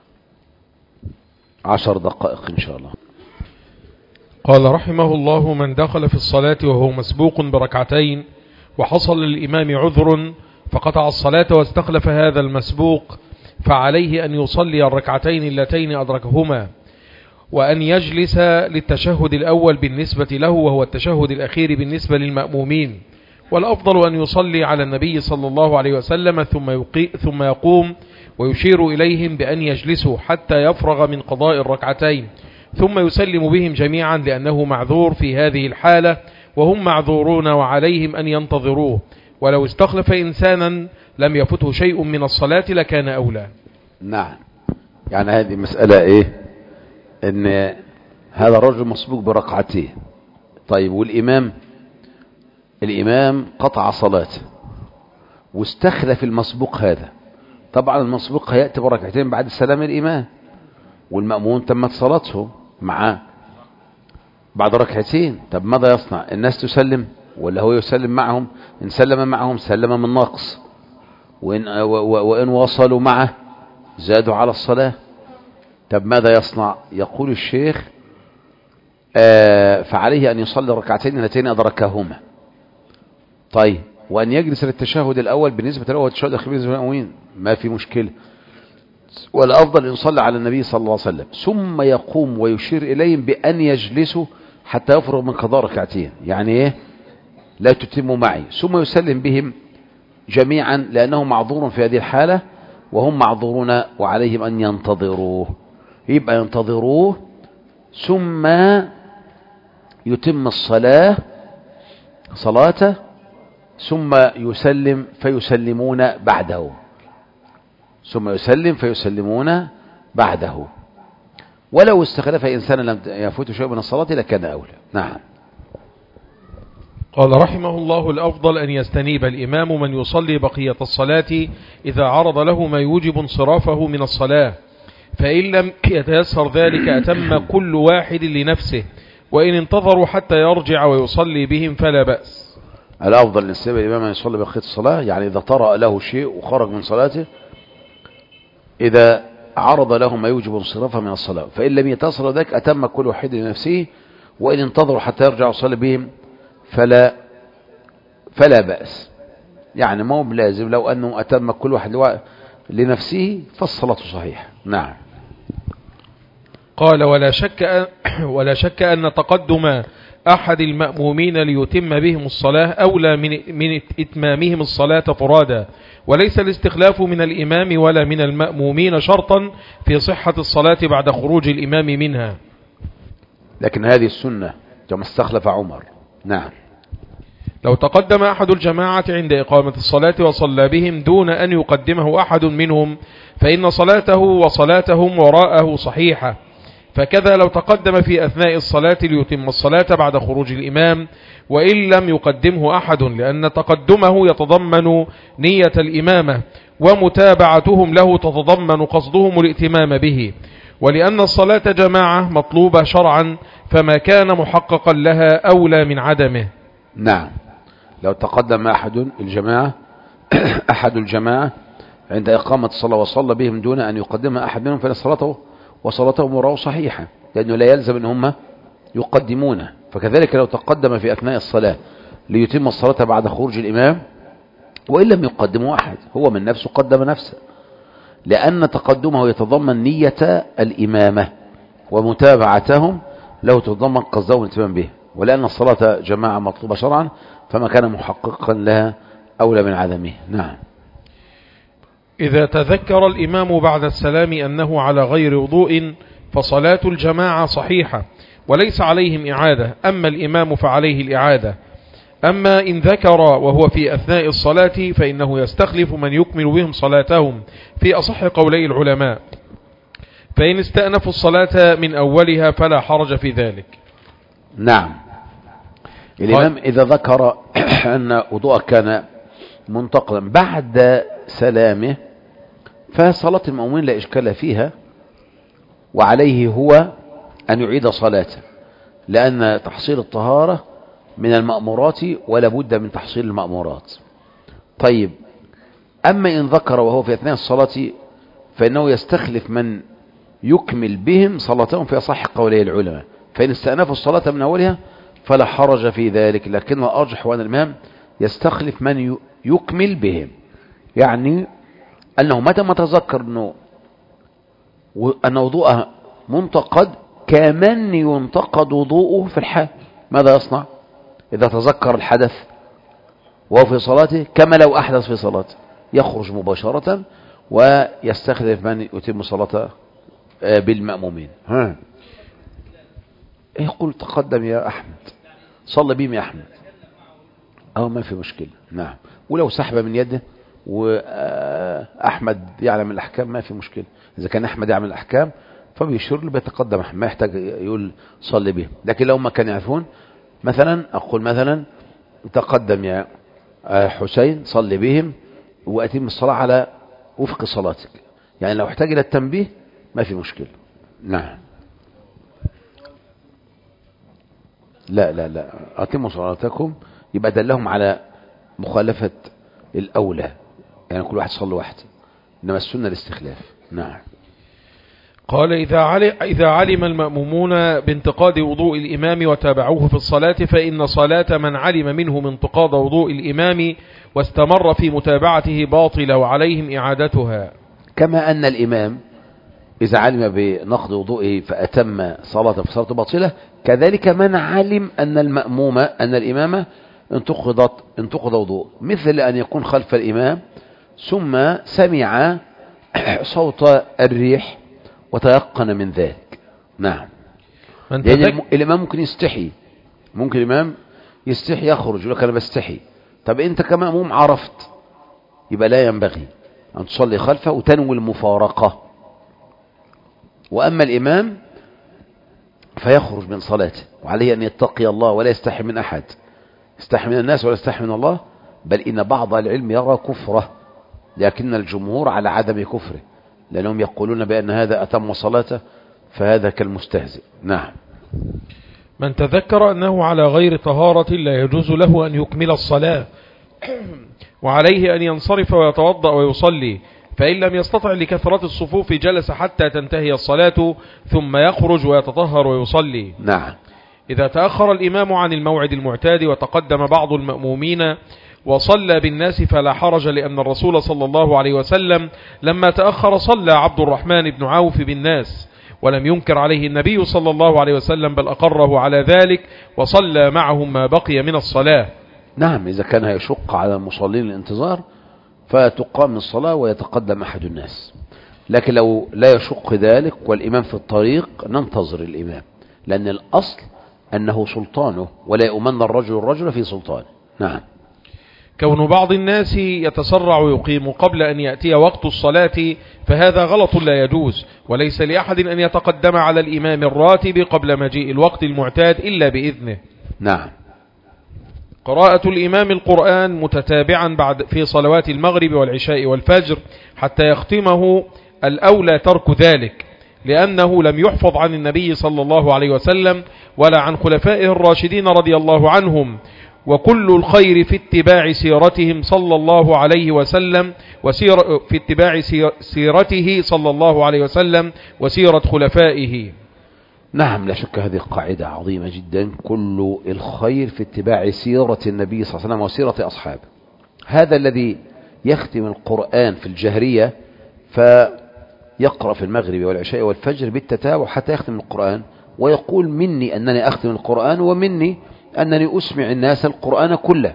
عشر دقائق إن شاء الله. قال رحمه الله: من دخل في الصلاة وهو مسبوق بركعتين وحصل للإمام عذر فقطع الصلاة واستخلف هذا المسبوق فعليه أن يصلي الركعتين اللتين أدركهما، وأن يجلس للتشهد الأول بالنسبة له وهو التشهد الأخير بالنسبة للمأمومين، والأفضل أن يصلي على النبي صلى الله عليه وسلم ثم, يقي ثم يقوم ويشير إليهم بأن يجلسوا حتى يفرغ من قضاء الركعتين ثم يسلم بهم جميعا، لأنه معذور في هذه الحالة وهم معذورون وعليهم أن ينتظروه، ولو استخلف إنسانا لم يفته شيء من الصلاة لكان أولى. نعم، يعني هذه مسألة إيه؟ إن هذا الرجل مسبوق بركعتين. طيب، والإمام الإمام قطع صلاته واستخلف المسبوق هذا. طبعا المسبوق هيأتي بركعتين بعد السلام الإمام، والمأمون تمت صلاته معاه بعد ركعتين. طب ماذا يصنع؟ الناس تسلم ولا هو يسلم معهم؟ إن سلم معهم سلم من ناقص، وإن, وإن وصلوا معه زادوا على الصلاة. طب ماذا يصنع؟ يقول الشيخ آه فعليه أن يصلي الركعتين اللتين أدركهما. طيب، وأن يجلس للتشهد الأول بالنسبة له والتشهد الأخير بالنسبة للمأمومين، ما في مشكلة. والأفضل أن يصلي على النبي صلى الله عليه وسلم ثم يقوم ويشير إليهم بأن يجلسوا حتى يفرغ من قضاء ركعتين. يعني إيه؟ لا تتموا معي، ثم يسلم بهم جميعا لأنه معذور في هذه الحالة وهم معذورون وعليهم أن ينتظروه. يبقى ينتظروه ثم يتم الصلاة صلاته ثم يسلم فيسلمون بعده ثم يسلم فيسلمون بعده. ولو استخلف إنسانا لم يفوت شيء من الصلاة لكان أولى. نعم. قال رحمه الله: الأفضل أن يستنيب الإمام من يصلي بقية الصلاة إذا عرض له ما يوجب انصرافه من الصلاة، فإن لم يتيسر ذلك أتم كل واحد لنفسه، وإن انتظروا حتى يرجع ويصلي بهم فلا بأس. الأفضل أن يستنيب الإمام من يصلي بقية الصلاة، يعني إذا طرأ له شيء وخرج من صلاته، إذا عرض له ما يوجب انصرافه من الصلاة، فإن لم يتصل ذلك أتم كل واحد لنفسه، وإن انتظروا حتى يرجع ويصلي بهم فلا فلا بأس. يعني ما هو بلازم، لو أنه أتم كل واحد لنفسه فالصلاة صحيحة. نعم. قال: ولا شك أن ولا شك أن تقدم أحد المأمومين ليتم بهم الصلاة أولى من من إتمامهم الصلاة فرادا، وليس الاستخلاف من الإمام ولا من المأمومين شرطا في صحة الصلاة بعد خروج الإمام منها. لكن هذه السنة كما استخلف عمر. نعم. لو تقدم أحد الجماعة عند إقامة الصلاة وصلى بهم دون أن يقدمه أحد منهم فإن صلاته وصلاتهم وراءه صحيحة، فكذا لو تقدم في أثناء الصلاة ليتم الصلاة بعد خروج الإمام وإن لم يقدمه أحد، لأن تقدمه يتضمن نية الإمامة ومتابعتهم له تتضمن قصدهم الائتمام به، ولأن الصلاة جماعة مطلوبة شرعا فما كان محققا لها أولى من عدمه. نعم. لو تقدم أحد الجماعة أحد الجماعة عند إقامة الصلاة وصلى بهم دون أن يقدم أحد منهم فإن صلاته وصلاتهم وراءه صحيحة، لأنه لا يلزم أن هم يقدمونه. فكذلك لو تقدم في أثناء الصلاة ليتم الصلاة بعد خروج الإمام وإن لم يقدمه أحد، هو من نفسه قدم نفسه، لأن تقدمه يتضمن نية الإمامة ومتابعتهم له تتضمن قصدهم الاتمام به، ولأن الصلاة جماعة مطلوبة شرعا فما كان محققا لها أولى من عدمه. نعم. إذا تذكر الإمام بعد السلام أنه على غير وضوء فصلاة الجماعة صحيحة وليس عليهم إعادة، أما الإمام فعليه الإعادة. أما إن ذكر وهو في أثناء الصلاة فإنه يستخلف من يكمل بهم صلاتهم في أصح قولي العلماء، فإن استأنفوا الصلاة من أولها فلا حرج في ذلك. نعم. الإمام إذا ذكر أن وضوءه كان منتقدا بعد سلامه فصلاة المأمومين لا إشكال فيها، وعليه هو أن يعيد صلاته، لأن تحصيل الطهارة من المأمورات ولا بد من تحصيل المأمورات. طيب، أما إن ذكر وهو في أثناء الصلاة فإنه يستخلف من يكمل بهم صلاتهم في أصح قولي العلماء، فإن استأنفوا الصلاة من أولها فلا حرج في ذلك، لكن الأرجح وأن الإمام يستخلف من يكمل بهم، يعني أنه متى ما تذكر أنه أن وضوءه منتقد كمن ينتقد وضوءه في الحال، ماذا يصنع إذا تذكر الحدث وهو في صلاته كما لو أحدث في صلاته؟ يخرج مباشرة ويستخلف من يتم صلاته بالمأمومين. ها يقول تقدم يا أحمد، صلى بهم يا أحمد، أو ما في مشكلة. نعم، ولو سحب من يده وأحمد يعلم الأحكام ما في مشكلة. إذا كان أحمد يعمل الأحكام فبيشير له بيتقدم، ما يحتاج يقول صلي بهم. لكن لو ما كان يعرفون، مثلا أقول مثلا تقدم يا حسين صلي بهم وأتم الصلاة على وفق صلاتك، يعني لو احتاج إلى التنبيه ما في مشكلة. نعم، لا لا لا أتموا صلاتكم، يبقى دلهم على مخالفة الأولى، يعني كل واحد صلى واحد، إنما السنة الاستخلاف. نعم. قال إذا علم, إذا علم المأمومون بانتقاد وضوء الإمام وتابعوه في الصلاة فإن صلاة من علم منهم انتقاد وضوء الإمام واستمر في متابعته باطلة وعليهم إعادتها. كما أن الإمام إذا علم بنقض وضوئه فأتم صلاة فصلاة باطلة، كذلك من علم أن المأموم أن الإمامة انتقضت انتقض وضوء، مثل أن يكون خلف الإمام ثم سمع صوت الريح وتيقن من ذلك. نعم، يعني الإمام ممكن يستحي، ممكن الإمام يستحي يخرج يقول لك أنا بستحي. طب أنت كمأموم عرفت، يبقى لا ينبغي أن تصلي خلفه وتنوي المفارقة. وأما الإمام فيخرج من صلاته وعليه أن يتقي الله ولا يستحي من أحد، يستحي من الناس ولا يستحي من الله، بل إن بعض العلم يرى كفره، لكن الجمهور على عدم كفره، لأنهم يقولون بأن هذا أتم صلاته فهذا كالمستهزئ. نعم. من تذكر أنه على غير طهارة لا يجوز له أن يكمل الصلاة وعليه أن ينصرف ويتوضأ ويصلي، فإن لم يستطع لكثرة الصفوف جلس حتى تنتهي الصلاة ثم يخرج ويتطهر ويصلي. نعم. إذا تأخر الإمام عن الموعد المعتاد وتقدم بعض المأمومين وصلى بالناس فلا حرج، لأن الرسول صلى الله عليه وسلم لما تأخر صلى عبد الرحمن بن عوف بالناس ولم ينكر عليه النبي صلى الله عليه وسلم، بل أقره على ذلك وصلى معهم ما بقي من الصلاة. نعم، إذا كان يشق على المصلين الانتظار فتقام الصلاة ويتقدم أحد الناس، لكن لو لا يشق ذلك والإمام في الطريق ننتظر الإمام، لأن الأصل أنه سلطانه ولا يؤمن الرجل الرجل في سلطانه. نعم. كون بعض الناس يتسرع ويقيم قبل أن يأتي وقت الصلاة فهذا غلط لا يجوز، وليس لأحد أن يتقدم على الإمام الراتب قبل مجيء الوقت المعتاد إلا بإذنه. نعم. قراءة الإمام القرآن متتابعا بعد في صلوات المغرب والعشاء والفجر حتى يختمه الأولى ترك ذلك، لأنه لم يحفظ عن النبي صلى الله عليه وسلم ولا عن خلفائه الراشدين رضي الله عنهم، وكل الخير في اتباع سيرتهم صلى الله عليه وسلم وسير في اتباع سيرته صلى الله عليه وسلم وسيرة خلفائه. نعم، لا شك هذه قاعدة عظيمة جدا، كل الخير في اتباع سيرة النبي صلى الله عليه وسلم وسيرة أصحابه. هذا الذي يختم القرآن في الجهرية فيقرأ في المغرب والعشاء والفجر بالتتابع حتى يختم القرآن ويقول مني أنني أختم القرآن ومني أنني أسمع الناس القرآن كله.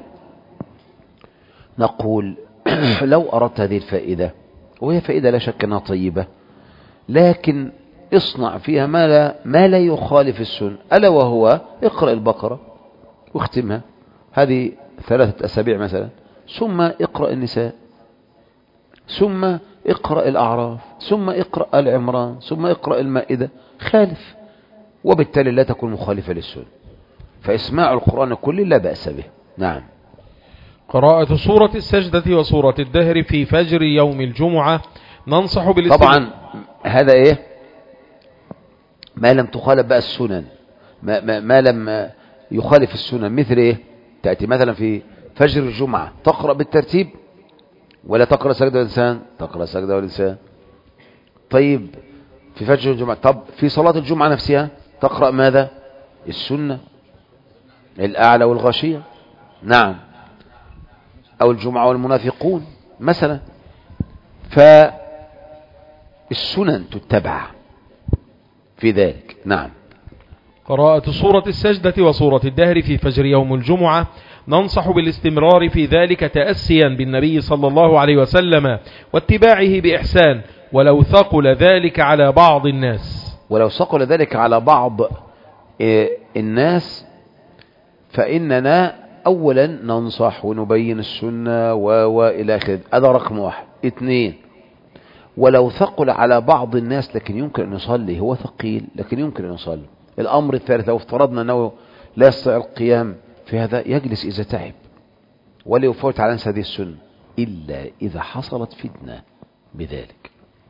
نقول لو أردت هذه الفائدة، وهي فائدة لا شك أنها طيبة، لكن اصنع فيها ما لا, ما لا يخالف السنة، ألا وهو اقرأ البقرة واختمها هذه ثلاثة أسابيع مثلا، ثم اقرأ النساء، ثم اقرأ الأعراف، ثم اقرأ العمران، ثم اقرأ المائدة، خالف، وبالتالي لا تكون مخالفة للسنة. فإسماع القرآن كله لا بأس به. نعم. قراءة سورة السجدة وسورة الدهر في فجر يوم الجمعة ننصح بالاستماع. طبعا هذا ايه ما لم تخالف بقى السنن، ما, ما, ما لم يخالف السنن، مثل ايه؟ تأتي مثلا في فجر الجمعة تقرأ بالترتيب ولا تقرأ سجدة والإنسان؟ تقرأ سجدة والإنسان. طيب في فجر الجمعة، طب في صلاة الجمعة نفسها تقرأ ماذا؟ السنة، الأعلى والغاشية. نعم. أو الجمعة والمنافقون مثلا. فالسنن تتبع في ذلك. نعم. قراءة سورة السجدة وسورة الدهر في فجر يوم الجمعة ننصح بالاستمرار في ذلك تأسيا بالنبي صلى الله عليه وسلم واتباعه بإحسان، ولو ثقل ذلك على بعض الناس ولو ثقل ذلك على بعض الناس فإننا أولا ننصح ونبين السنة وإلى آخره. هذا رقم واحد. اثنين، ولو ثقل على بعض الناس لكن يمكن أن يصلي، هو ثقيل لكن يمكن أن يصلي. الأمر الثالث، لو افترضنا أنه لا يستطيع القيام في هذا يجلس إذا تعب ولا يفوت على نفس هذه السنة، إلا إذا حصلت فتنة بذلك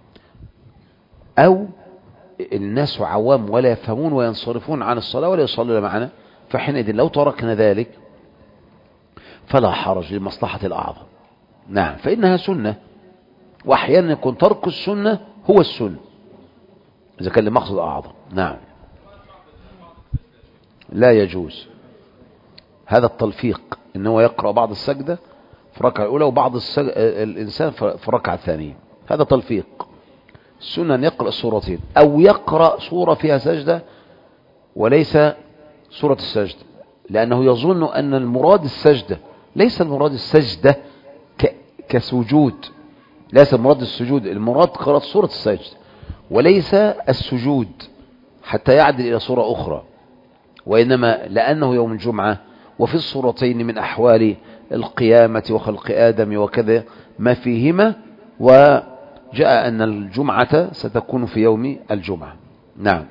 أو الناس عوام ولا يفهمون وينصرفون عن الصلاة ولا يصلون معنا، فحينئذ لو تركنا ذلك فلا حرج لمصلحة الأعظم. نعم. فإنها سنة، وأحيانا يكون ترك السنة هو السنة إذا كان لمقصد أعظم. نعم. لا يجوز هذا التلفيق، إنه يقرأ بعض السجدة في الركعة الأولى وبعض السج... الإنسان في الركعة الثانية، هذا تلفيق. السنة أن يقرأ سورتين أو يقرأ سورة فيها سجدة وليس سورة السجدة، لأنه يظن أن المراد السجدة، ليس المراد السجدة ك... كسجود، ليس المراد السجود، المراد قراءة سورة السجدة وليس السجود حتى يعدل إلى سورة أخرى، وإنما لأنه يوم الجمعة وفي الصورتين من أحوال القيامة وخلق آدم وكذا ما فيهما، وجاء أن الجمعة ستكون في يوم الجمعة. نعم.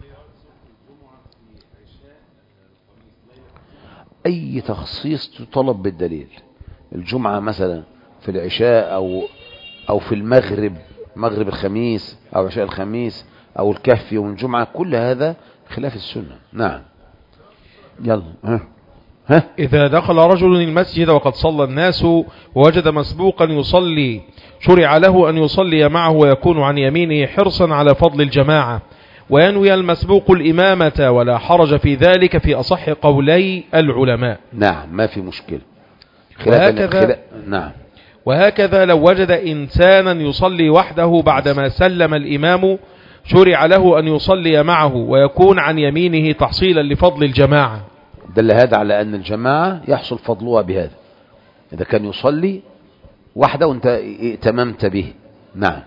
أي تخصيص تطلب بالدليل، الجمعة مثلا في العشاء أو أو في المغرب، مغرب الخميس أو عشاء الخميس أو الكهف يوم الجمعة، كل هذا خلاف السنة. نعم. يلا. ها. ها. إذا دخل رجل المسجد وقد صلى الناس ووجد مسبوقا يصلي شرع له أن يصلي معه ويكون عن يمينه حرصا على فضل الجماعة، وينوي المسبوق الإمامة ولا حرج في ذلك في أصح قولي العلماء. نعم، ما في مشكلة. وهكذا, خلاف... نعم. وهكذا لو وجد إنسانا يصلي وحده بعدما سلم الإمام شرع له أن يصلي معه ويكون عن يمينه تحصيلا لفضل الجماعة. دل هذا على أن الجماعة يحصل فضلها بهذا، إذا كان يصلي وحده وانت ائتممت به. نعم.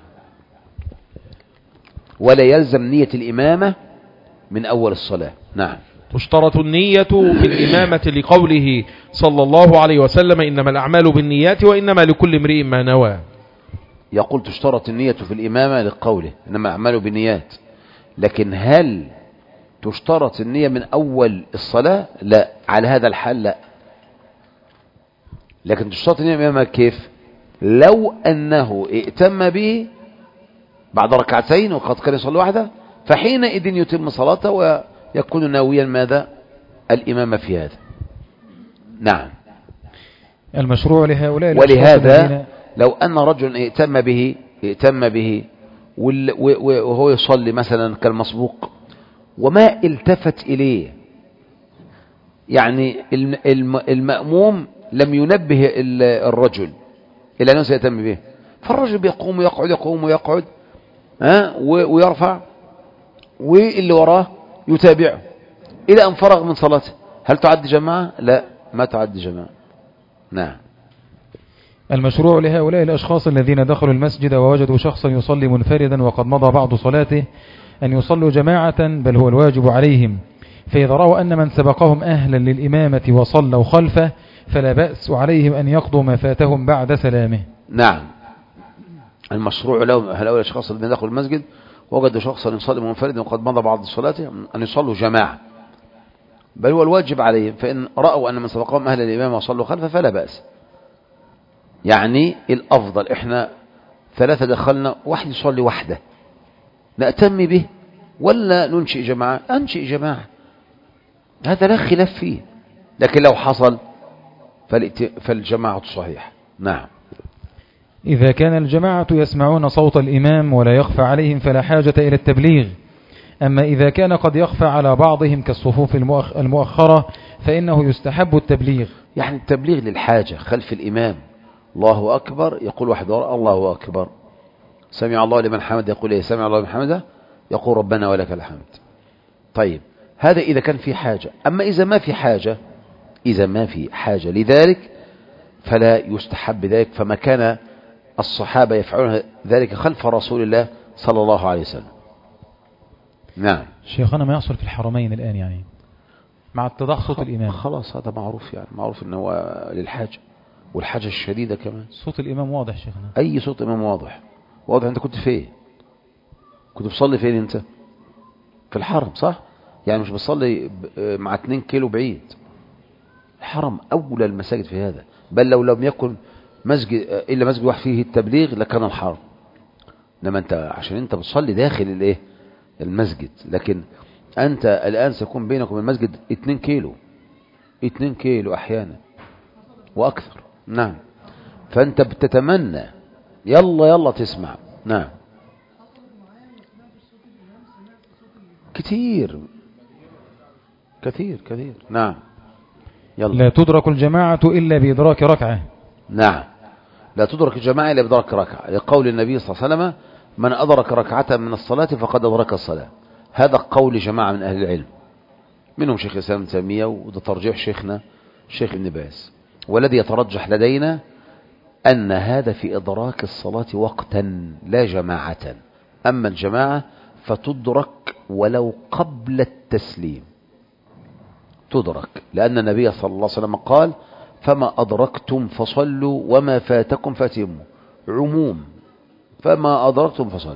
ولا يلزم نية الإمامة من أول الصلاة. نعم. تشترط النية في الإمامة لقوله صلى الله عليه وسلم إنما الأعمال بالنيات وإنما لكل امرئ ما نوى. يقول تشترط النية في الإمامة لقوله إنما الأعمال بالنيات، لكن هل تشترط النية من أول الصلاة؟ لا، على هذا الحال لا. لكن تشترط النية من الإمامة كيف؟ لو أنه ائتم به بعد ركعتين وقد كان يصلي وحده، فحينئذ يتم صلاته ويكون ناويا ماذا؟ الإمامة في هذا. نعم. المشروع لهؤلاء. ولهذا لو أن رجل ائتم به ائتم به وهو يصلي مثلا كالمسبوق وما التفت إليه، يعني المأموم لم ينبه الرجل إلى أنه سيتم به، فالرجل بيقوم ويقعد يقوم ويقعد ها ويرفع واللي وراه يتابعه إلى أن فرغ من صلاته، هل تعد جماعة؟ لا، ما تعد جماعة. نعم. المشروع لهؤلاء الأشخاص الذين دخلوا المسجد ووجدوا شخصا يصلي منفردا وقد مضى بعض صلاته أن يصلوا جماعة، بل هو الواجب عليهم، فإذا رأوا أن من سبقهم أهلا للإمامة وصلوا خلفه فلا بأس عليهم أن يقضوا ما فاتهم بعد سلامه. نعم. المشروع لهم هؤلاء الأشخاص الذين دخلوا المسجد ووجدوا شخصا يصلي منفردا وقد مضى بعض صلاته أن يصلوا جماعة، بل هو الواجب عليهم، فإن رأوا أن من سبقهم أهل الإمام وصلوا خلفه فلا بأس. يعني الأفضل إحنا ثلاثة دخلنا، واحد يصلي وحده نأتم به ولا ننشئ جماعة؟ أنشئ جماعة، هذا لا خلاف فيه. لكن لو حصل فالجماعة صحيح. نعم. إذا كان الجماعة يسمعون صوت الإمام ولا يخفى عليهم فلا حاجة إلى التبليغ. أما إذا كان قد يخفى على بعضهم كالصفوف المؤخرة فإنه يستحب التبليغ. يعني التبليغ للحاجة خلف الإمام، الله أكبر يقول واحد وراء الله أكبر، سمع الله لمن حمد يقول إيه سمع الله لمن حمده، يقول ربنا ولك الحمد. طيب هذا إذا كان في حاجة. أما إذا ما في حاجة، إذا ما في حاجة لذلك فلا يستحب ذلك، فما كان الصحابة يفعلون ذلك خلف رسول الله صلى الله عليه وسلم. نعم. شيخنا ما يحصل في الحرمين الآن يعني مع اتضاح صوت الإمام؟ خلاص هذا معروف، يعني معروف أنه هو للحاجة، والحاجة الشديدة كمان. صوت الإمام واضح شيخنا؟ أي صوت إمام واضح واضح. أنت كنت فين؟ كنت بتصلي فين أنت؟ في الحرم صح؟ يعني مش بتصلي مع اتنين كيلو بعيد. الحرم أولى المساجد في هذا، بل لو لم يكن مسجد إلا مسجد واحد فيه التبليغ لكان الحرم. لما أنت عشان أنت بتصلي داخل الإيه المسجد، لكن أنت الآن سيكون بينك وبين المسجد اتنين كيلو اتنين كيلو أحيانا وأكثر. نعم. فأنت بتتمنى يلا يلا تسمع. نعم. كثير كثير كثير. نعم. يلا. لا تدرك الجماعة إلا بإدراك ركعة. نعم. لا تدرك الجماعة إلا بإدراك ركعة، لقول النبي صلى الله عليه وسلم من أدرك ركعة من الصلاة فقد أدرك الصلاة. هذا قول جماعة من أهل العلم، منهم شيخ الإسلام ابن تيمية، وده ترجيح شيخنا الشيخ ابن باز. والذي يترجح لدينا أن هذا في إدراك الصلاة وقتا لا جماعة. أما الجماعة فتدرك ولو قبل التسليم، تدرك، لأن النبي صلى الله عليه وسلم قال فما أدركتم فصلوا وما فاتكم فاتموا، عموم، فما أدركتم فصلوا.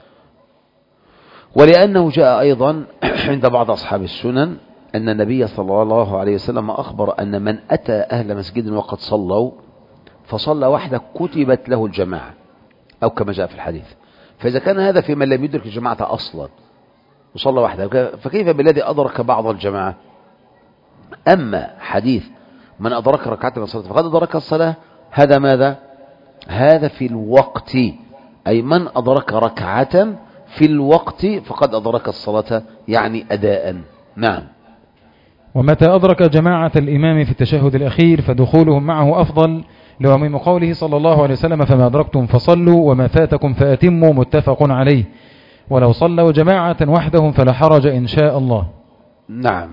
ولأنه جاء أيضا عند بعض أصحاب السنن أن النبي صلى الله عليه وسلم أخبر أن من أتى أهل مسجد وقد صلوا فصلى وحده كتبت له الجماعة، أو كما جاء في الحديث. فإذا كان هذا في من لم يدرك الجماعة أصلا وصلى وحده، فكيف بالذي أدرك بعض الجماعة؟ أما حديث من أدرك ركعة من الصلاة فقد أدرك الصلاة، هذا ماذا؟ هذا في الوقت، أي من أدرك ركعة في الوقت فقد أدرك الصلاة، يعني أداء. نعم. ومتى أدرك جماعة الإمام في التشهد الأخير فدخولهم معه أفضل، لعموم قوله صلى الله عليه وسلم فما أدركتم فصلوا وما فاتكم فأتموا، متفق عليه. ولو صلوا جماعة وحدهم فلا حرج إن شاء الله. نعم.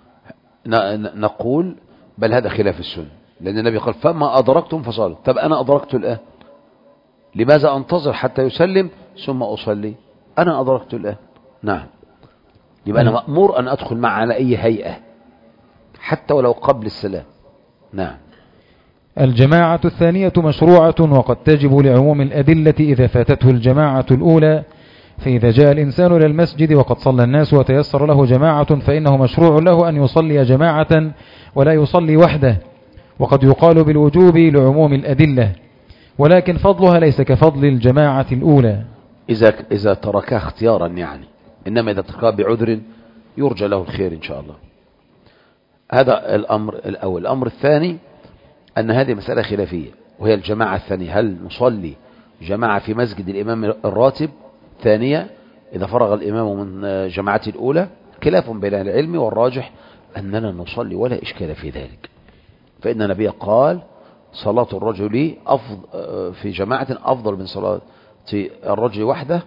نقول بل هذا خلاف السنة، لأن النبي قال فما أدركتم فصلوا. طب أنا أدركت الآن، لماذا أنتظر حتى يسلم ثم أصلي؟ أنا أدركت الآن. نعم. يبقى أنا مأمور أن أدخل مع على أي هيئة حتى ولو قبل السلام. نعم. الجماعة الثانية مشروعة وقد تجب لعموم الأدلة إذا فاتته الجماعة الأولى. فإذا جاء الإنسان إلى المسجد وقد صلى الناس وتيسر له جماعة فإنه مشروع له أن يصلي جماعة ولا يصلي وحده، وقد يقال بالوجوب لعموم الأدلة، ولكن فضلها ليس كفضل الجماعة الأولى إذا إذا تركها اختيارا يعني، إنما إذا تركها بعذر يرجى له الخير إن شاء الله. هذا الأمر الأول. الأمر الثاني أن هذه مسألة خلافية، وهي الجماعة الثانية، هل نصلي جماعة في مسجد الإمام الراتب ثانية إذا فرغ الإمام من جماعة الأولى؟ خلاف بين العلم، والراجح أننا نصلي ولا إشكال في ذلك، فإن النبي قال صلاة الرجل أفضل في جماعة أفضل من صلاة الرجل وحده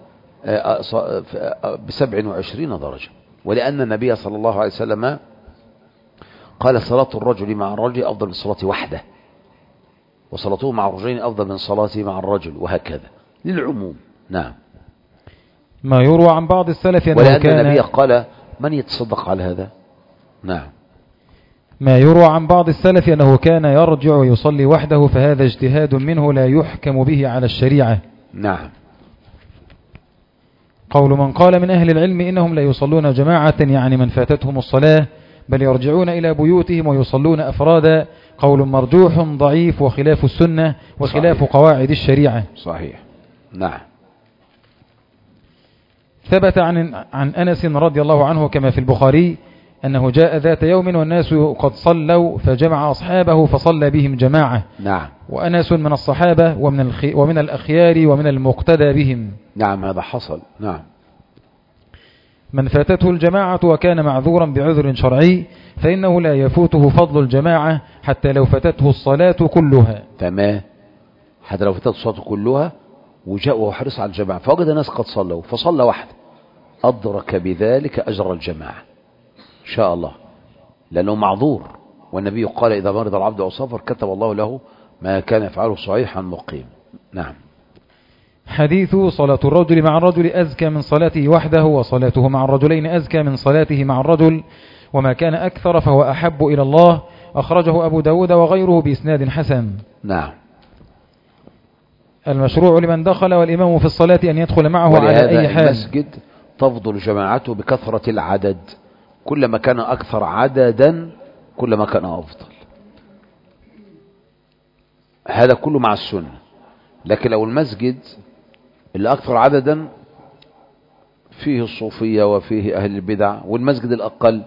بسبع وعشرين درجة. ولأن النبي صلى الله عليه وسلم قال صلاة الرجل مع الرجل أفضل من صلاة وحده، وصلاته مع الرجلين أفضل من صلاته مع الرجل، وهكذا للعموم. نعم. ما يروى عن بعض السلف أنه ولأن كان النبي قال من يتصدق على هذا؟ نعم. ما يروى عن بعض السلف أنه كان يرجع ويصلي وحده، فهذا اجتهاد منه لا يحكم به على الشريعة. نعم. قول من قال من أهل العلم إنهم لا يصلون جماعة، يعني من فاتتهم الصلاة بل يرجعون إلى بيوتهم ويصلون أفرادا، قول مرجوح ضعيف وخلاف السنة وخلاف صحيح. قواعد الشريعة. صحيح. نعم. ثبت عن, عن أنس رضي الله عنه كما في البخاري أنه جاء ذات يوم والناس قد صلوا فجمع أصحابه فصلى بهم جماعة. نعم. وأنس من الصحابة ومن, الخي ومن الأخيار ومن المقتدى بهم. نعم هذا حصل. نعم. من فاتته الجماعة وكان معذورا بعذر شرعي فإنه لا يفوته فضل الجماعة حتى لو فاتته الصلاة كلها. تمام. حتى لو فاتته الصلاة كلها وجاء وحرص على الجماعة فوجد الناس قد صلوا فصلى واحد أدرك بذلك أجر الجماعة إن شاء الله لأنه معذور، والنبي قال إذا مرض العبد أو سافر كتب الله له ما كان يفعله صحيحا مقيم. نعم. حديث صلاة الرجل مع الرجل أزكى من صلاته وحده وصلاته مع الرجلين أزكى من صلاته مع الرجل وما كان أكثر فهو أحب إلى الله، أخرجه أبو داود وغيره بإسناد حسن. نعم. المشروع لمن دخل والإمام في الصلاة أن يدخل معه على أي حال. المسجد تفضل جماعته بكثرة العدد، كلما كان أكثر عددا كلما كان أفضل، هذا كله مع السنة. لكن لو المسجد اللي أكثر عددا فيه الصوفية وفيه أهل البدع والمسجد الأقل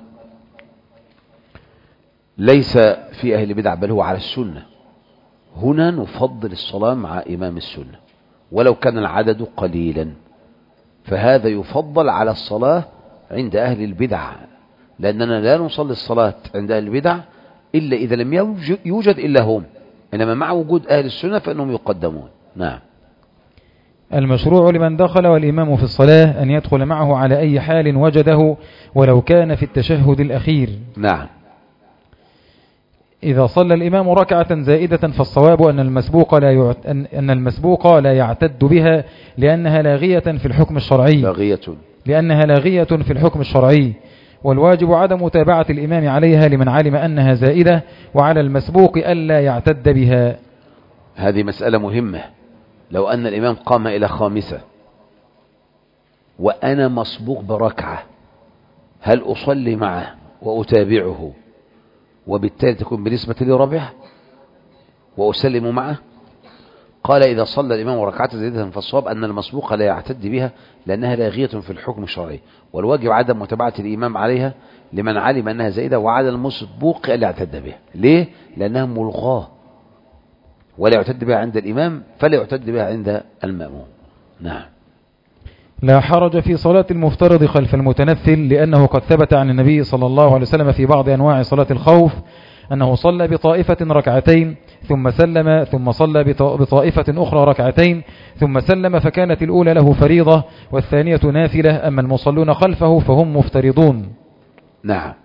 ليس فيه أهل البدع بل هو على السنة، هنا نفضل الصلاة مع إمام السنة ولو كان العدد قليلا، فهذا يفضل على الصلاة عند أهل البدع، لأننا لا نصلي الصلاة عند أهل البدع إلا إذا لم يوجد إلا هم، إنما مع وجود أهل السنة فإنهم يقدمون. نعم. المشروع لمن دخل والإمام في الصلاة أن يدخل معه على أي حال وجده ولو كان في التشهد الأخير. نعم. إذا صلى الإمام ركعة زائدة فالصواب أن المسبوق لا يعت... أن المسبوق لا يعتد بها لأنها لاغية في الحكم الشرعي. لاغية. لأنها لاغية في الحكم الشرعي، والواجب عدم متابعة الإمام عليها لمن علم أنها زائدة، وعلى المسبوق ألا يعتد بها. هذه مسألة مهمة. لو أن الإمام قام إلى خامسة وأنا مسبوق بركعة هل أصلي معه وأتابعه وبالتالي تكون بالنسبة لي رابعة وأسلم معه؟ قال إذا صلى الإمام ركعة زائدة فالصواب أن المسبوق لا يعتد بها لأنها لاغية في الحكم الشرعي، والواجب عدم متابعة الإمام عليها لمن علم أنها زائدة، وعلى المسبوق ألا يعتد بها. ليه؟ لأنها ملغاة ولا يعتد بها عند الإمام فلا يعتد بها عند المأموم. نعم. لا حرج في صلاة المفترض خلف المتنفل، لأنه قد ثبت عن النبي صلى الله عليه وسلم في بعض أنواع صلاة الخوف أنه صلى بطائفة ركعتين ثم سلم ثم صلى بطائفة أخرى ركعتين ثم سلم، فكانت الأولى له فريضة والثانية نافلة، أما المصلون خلفه فهم مفترضون. نعم.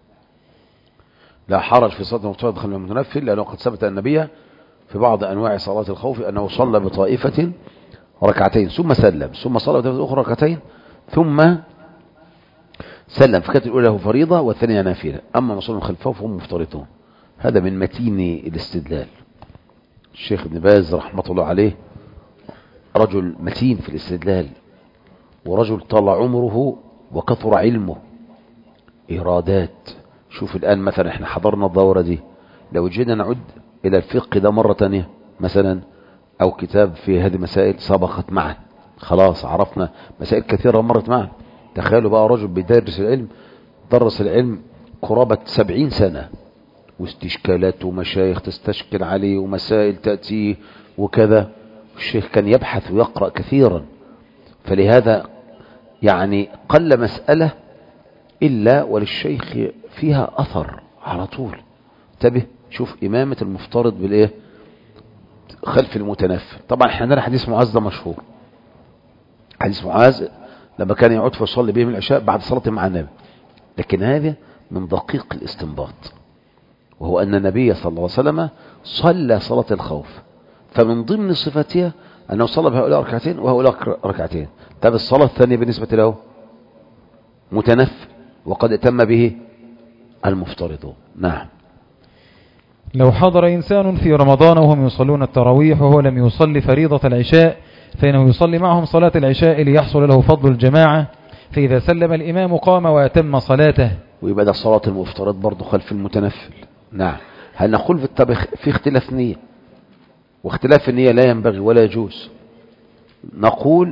لا حرج في صلاة المفترض خلف المتنفل لأنه قد ثبت النبي في بعض أنواع صلاة الخوف أنه صلى بطائفة ركعتين ثم سلم ثم صلى بطائفة أخرى ركعتين ثم سلم، فكانت الأولى له فريضة والثانية نافلة، أما مصلون خلفه فهم مفترضون. هذا من متين الاستدلال. الشيخ ابن باز رحمة الله عليه رجل متين في الاستدلال، ورجل طال عمره وكثر علمه، إرادات. شوف الآن مثلا احنا حضرنا الدورة دي، لو جينا نعد إلى الفقه ده مرة تانية مثلا أو كتاب في هذه مسائل سبقت معنا، خلاص عرفنا مسائل كثيرة مرت معنا. تخيلوا بقى رجل بيدرس العلم درس العلم قرابة سبعين سنة، واستشكالات ومشايخ تستشكل عليه ومسائل تأتيه وكذا. الشيخ كان يبحث ويقرأ كثيرا، فلهذا يعني قل مسألة إلا وللشيخ فيها أثر على طول. انتبه، شوف إمامة المفترض بالإيه خلف المتنفل. طبعا احنا عندنا حديث معاذ ده مشهور، حديث معاذ لما كان يعود فيصلي بهم العشاء بعد صلاة مع النبي، لكن هذا من دقيق الاستنباط، وهو أن النبي صلى الله عليه وسلم صلى صلاة الخوف، فمن ضمن صفاتها أنه صلى بهؤلاء ركعتين وهؤلاء ركعتين. طب الصلاة الثانية بالنسبة له متنفل وقد اتم به المفترضون. نعم. لو حضر إنسان في رمضان وهم يصلون التراويح وهو لم يصلي فريضة العشاء فإنه يصلي معهم صلاة العشاء ليحصل له فضل الجماعة، فإذا سلم الإمام قام وأتم صلاته. ويبقى ده صلاة المفترض برضه خلف المتنفل. نعم. هل نقول في الطبخ في اختلاف نية، واختلاف النية لا ينبغي ولا يجوز. نقول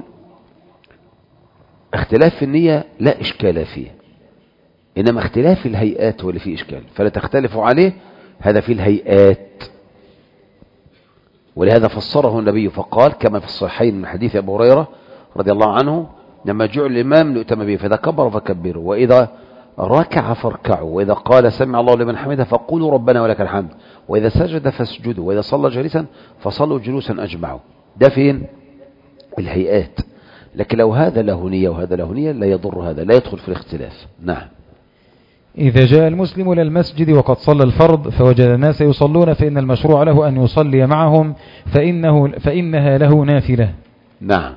اختلاف النية لا إشكال فيه، إنما اختلاف الهيئات هو اللي فيه إشكال، فلا تختلفوا عليه، هذا في الهيئات. ولهذا فسره النبي فقال كما في الصحيحين من حديث أبو هريرة رضي الله عنه: لما جعل الإمام ليؤتم به، فإذا كبر فكبروا، وإذا ركع فاركعوا، وإذا قال سمع الله لمن حمده فقولوا ربنا ولك الحمد، وإذا سجد فاسجدوا، وإذا صلى جالسا فصلوا جلوسا أجمعوا. ده فين؟ الهيئات. لكن لو هذا له نية وهذا له نية لا يضر هذا، لا يدخل في الاختلاف. نعم. إذا جاء المسلم إلى المسجد وقد صلى الفرض فوجد الناس يصلون فإن المشروع له أن يصلي معهم، فإنه فإنها له نافلة. نعم.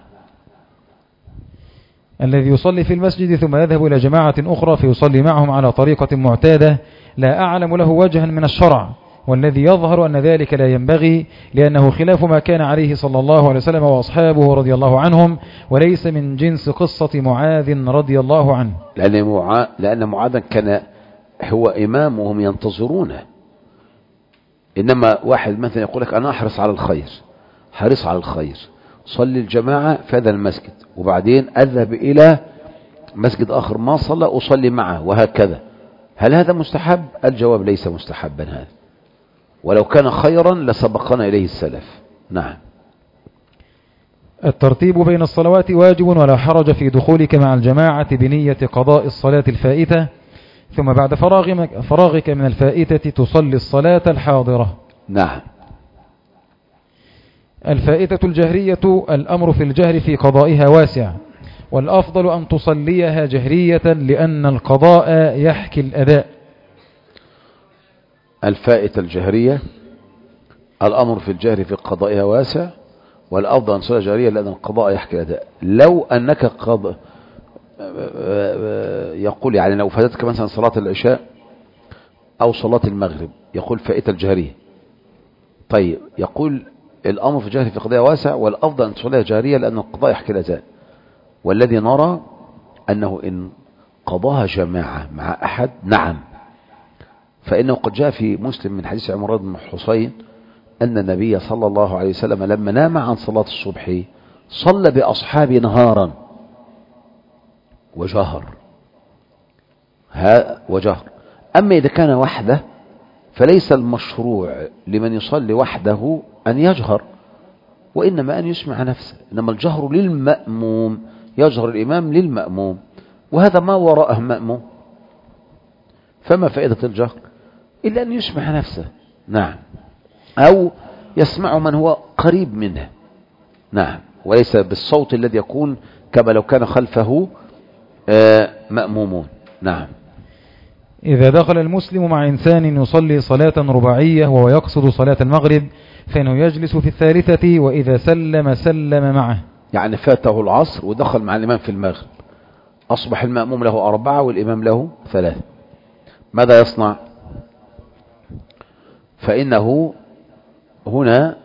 الذي يصلي في المسجد ثم يذهب إلى جماعة أخرى فيصلي معهم على طريقة معتادة لا أعلم له وجها من الشرع، والذي يظهر أن ذلك لا ينبغي، لأنه خلاف ما كان عليه صلى الله عليه وسلم وأصحابه رضي الله عنهم، وليس من جنس قصة معاذ رضي الله عنه. لأن معاذ, لأن معاذ كان هو إمام وهم ينتظرونه. إنما واحد مثلا يقول لك أنا أحرص على الخير، حرص على الخير، صلي الجماعة في هذا المسجد وبعدين أذهب إلى مسجد آخر ما صلى أصلي معه، وهكذا. هل هذا مستحب؟ الجواب ليس مستحبا هذا، ولو كان خيرا لسبقنا إليه السلف. نعم. الترتيب بين الصلوات واجب ولا حرج في دخولك مع الجماعة بنية قضاء الصلاة الفائتة، ثم بعد فراغك من الفائتة تصلي الصلاة الحاضرة. نعم. الفائتة الجهرية الأمر في الجهر في قضائها واسع، والأفضل أن تصليها جهرية لأن القضاء يحكي الأداء. الفائتة الجهرية الأمر في الجهر في قضائها واسع، والأفضل أن تصليها جهرية لأن القضاء يحكي الأداء. لو أنك قض يقول يعني لو فاتتك مثلا صلاة العشاء أو صلاة المغرب يقول فائتة الجهرية، طيب يقول الأمر في الجهر في قضاء واسع والأفضل أن تصليها جهرية لأن القضاء يحكي الأداء. والذي نرى أنه إن قضاها جماعة مع أحد نعم، فإنه قد جاء في مسلم من حديث عمران بن حسين أن النبي صلى الله عليه وسلم لما نام عن صلاة الصبح صلى بأصحابه نهارا وجهر ها وجهر. أما إذا كان وحده فليس المشروع لمن يصلي وحده أن يجهر، وإنما أن يسمع نفسه، إنما الجهر للمأموم، يجهر الإمام للمأموم، وهذا ما وراءه مأموم، فما فائدة الجهر إلا أن يسمع نفسه. نعم. أو يسمع من هو قريب منه. نعم. وليس بالصوت الذي يكون كما لو كان خلفه مأمومون. نعم. إذا دخل المسلم مع إنسان يصلي صلاة رباعية وهو يقصد صلاة المغرب فإنه يجلس في الثالثة، وإذا سلم سلم معه. يعني فاته العصر ودخل مع الإمام في المغرب، أصبح المأموم له أربعة والإمام له ثلاثة، ماذا يصنع؟ فإنه هنا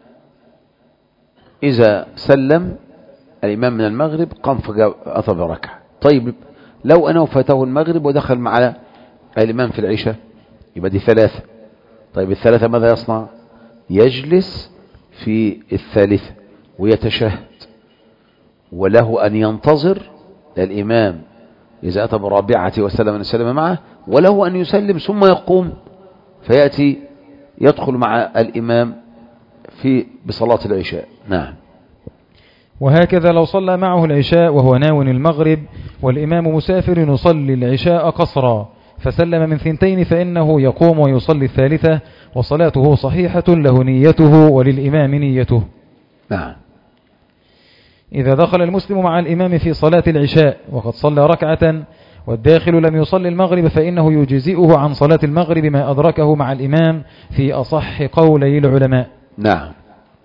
إذا سلم الإمام من المغرب قام فأتى بركعة. طيب لو أنه فاته المغرب ودخل مع الإمام في العشاء يبقى دي ثلاثة. طيب الثلاثة ماذا يصنع؟ يجلس في الثالثة ويتشهد، وله أن ينتظر الإمام إذا أتى برابعة وسلم أن يسلم معه، وله أن يسلم ثم يقوم فيأتي يدخل مع الإمام في بصلاة العشاء. نعم. وهكذا لو صلى معه العشاء وهو ناو المغرب والإمام مسافر يصلي العشاء قصرا فسلم من ثنتين فإنه يقوم ويصلي الثالثة وصلاته صحيحة، له نيته وللإمام نيته. نعم. إذا دخل المسلم مع الإمام في صلاة العشاء وقد صلى ركعة والداخل لم يصلي المغرب فإنه يجزئه عن صلاة المغرب ما أدركه مع الإمام في أصح قولي العلماء. نعم.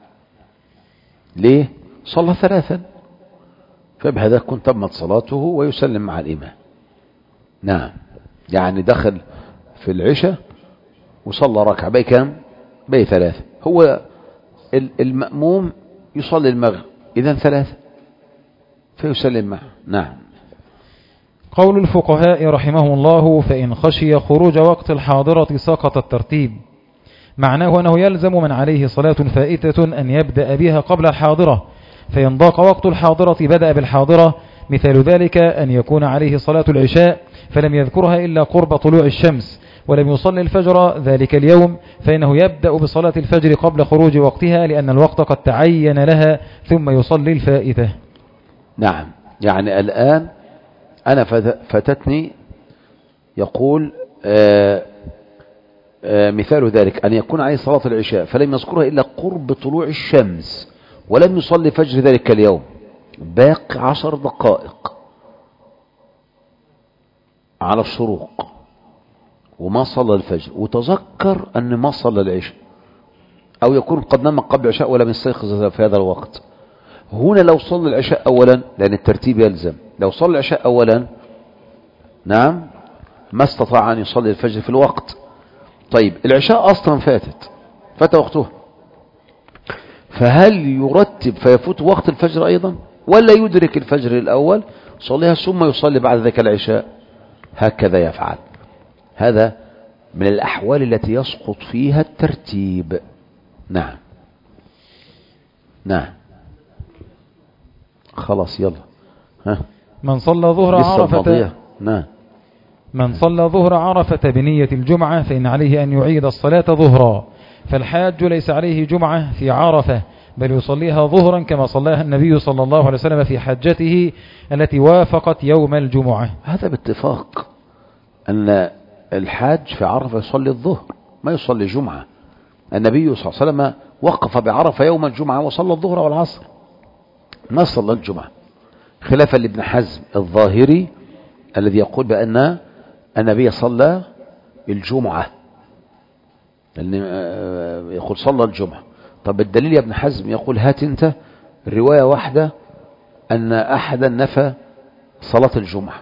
ليه؟ صلى ثلاثا فبهذا كنت تمت صلاته ويسلم مع الإمام. نعم. يعني دخل في العشاء وصلى ركعة بي كام؟ بي ثلاثة. هو المأموم يصلي المغرب إذن ثلاثة فيسلم معه. نعم. قول الفقهاء رحمه الله: فإن خشي خروج وقت الحاضرة سقط الترتيب. معناه أنه يلزم من عليه صلاة فائتة أن يبدأ بها قبل الحاضرة، فإن ضاق وقت الحاضرة بدأ بالحاضرة. مثال ذلك أن يكون عليه صلاة العشاء فلم يذكرها إلا قرب طلوع الشمس ولم يصلي الفجر ذلك اليوم، فإنه يبدأ بصلاة الفجر قبل خروج وقتها لأن الوقت قد تعين لها ثم يصلي الفائتة. نعم، يعني الآن أنا فاتتني، يقول آآ آآ مثال ذلك أن يكون عليه صلاة العشاء فلم يذكرها إلا قرب طلوع الشمس ولم يصلي فجر ذلك اليوم، باقي عشر دقائق على الشروق وما صلى الفجر، وتذكر أن ما صلى العشاء، أو يكون قد نام قبل العشاء ولم يستيقظ في هذا الوقت. هنا لو صلى العشاء أولا، لأن الترتيب يلزم، لو صلى العشاء أولا نعم ما استطاع أن يصلي الفجر في الوقت. طيب العشاء أصلا فاتت فات وقتها، فهل يرتب فيفوت وقت الفجر أيضا، ولا يدرك الفجر الأول صليها ثم يصلي بعد ذلك العشاء؟ هكذا يفعل. هذا من الأحوال التي يسقط فيها الترتيب. نعم نعم خلاص يلا. ها من صلى ظهر عرفة نعم من صلى ظهر عرفة بنية الجمعة فإن عليه أن يعيد الصلاة ظهرا، فالحاج ليس عليه جمعة في عرفة بل يصليها ظهرا كما صلاها النبي صلى الله عليه وسلم في حجته التي وافقت يوم الجمعة. هذا باتفاق أن الحاج في عرفة يصلي الظهر ما يصلي جمعة. النبي صلى الله عليه وسلم وقف بعرفة يوم الجمعة وصلى الظهر والعصر، ما صلى الجمعة، خلافا لابن حزم الظاهري الذي يقول بأن النبي صلى الجمعة، يقول صلى الجمعة. طب الدليل يا ابن حزم؟ يقول هات انت الرواية واحدة أن أحدا نفى صلاة الجمعة.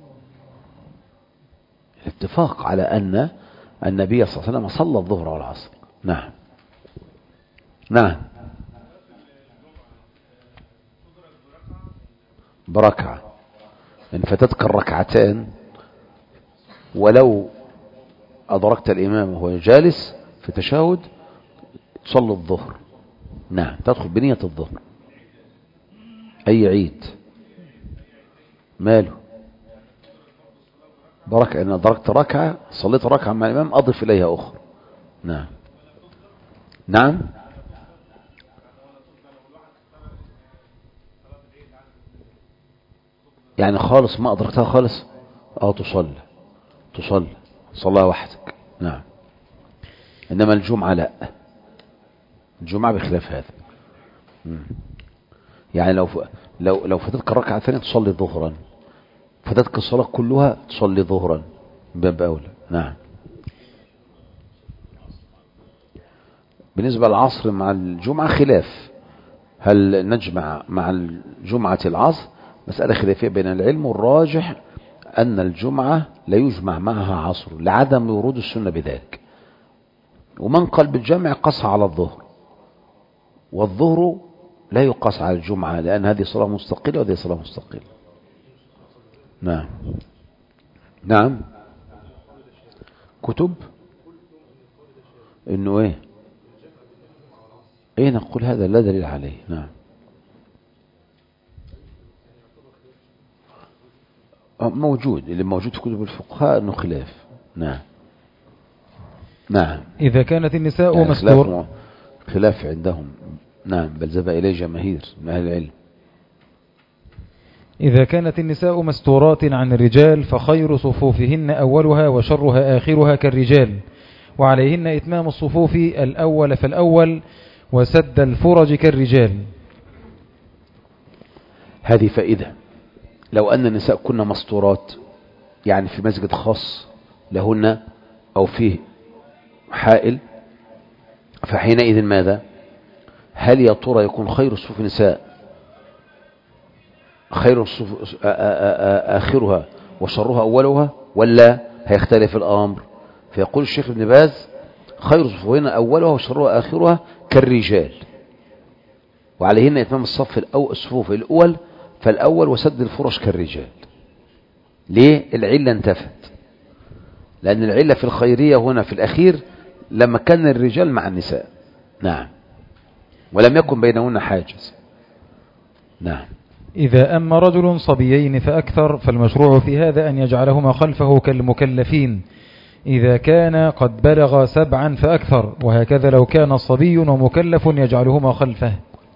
الاتفاق على أن النبي صلى الله عليه وسلم صلى الظهر والعصر. نعم نعم بركعة، إن فاتتك الركعتين ولو أدركت الإمام وهو جالس في تشهد تصلي الظهر. نعم تدخل بنية الظهر. أي عيد ماله بركة، إن أدركت ركعة صليت ركعة مع الإمام أضف إليها أخرى. نعم نعم يعني خالص ما أدركتها خالص أو تصلي تصلي صلاة وحدك. نعم إنما الجمعة لا، الجمعة بخلاف هذا. مم. يعني لو لو لو فاتتك الركعة الثانية تصلي ظهرا، فاتتك الصلاة كلها تصلي ظهرا باب أولى. نعم بالنسبة للعصر مع الجمعة خلاف، هل نجمع مع الجمعة العصر؟ مسألة خلافية بين العلم، والراجح أن الجمعة لا يجمع معها عصر لعدم ورود السنة بذلك. ومن قال بالجمع قص على الظهر، والظهر لا يقص على الجمعة لأن هذه صلاة مستقلة وهذه صلاة مستقلة. نعم نعم كتب إنه إيه إيه نقول هذا لا دليل عليه. نعم موجود، اللي موجود في كتب الفقهاء أنه خلاف. نعم نعم إذا كانت النساء يعني مستور خلاف, خلاف عندهم. نعم بل ذهب إليه جماهير من أهل العلم. إذا كانت النساء مستورات عن الرجال فخير صفوفهن أولها وشرها آخرها كالرجال، وعليهن إتمام الصفوف الأول فالأول وسد الفرج كالرجال. هذه فائدة. لو أن النساء كنا مستورات يعني في مسجد خاص لهن أو فيه حائل، فحينئذ ماذا؟ هل يا ترى يكون خير الصفوف النساء خير الصفوف آخرها وشرها أولها، ولا هيختلف الأمر؟ فيقول الشيخ ابن باز خير صفوفهن أولها وشرها آخرها كالرجال، وعليهن إتمام الصف الأو الصفوف الأول فالأول وسد الفرش كالرجال. ليه؟ العلة انتفت، لأن العلة في الخيرية هنا في الأخير لما كان الرجال مع النساء. نعم. ولم يكن بينهن حاجز. نعم. إذا أم رجل صبيين فأكثر فالمشروع في هذا أن يجعلهما خلفه كالمكلفين إذا كان قد بلغ سبعا فأكثر، وهكذا لو كان صبي ومكلف يجعلهما خلفه.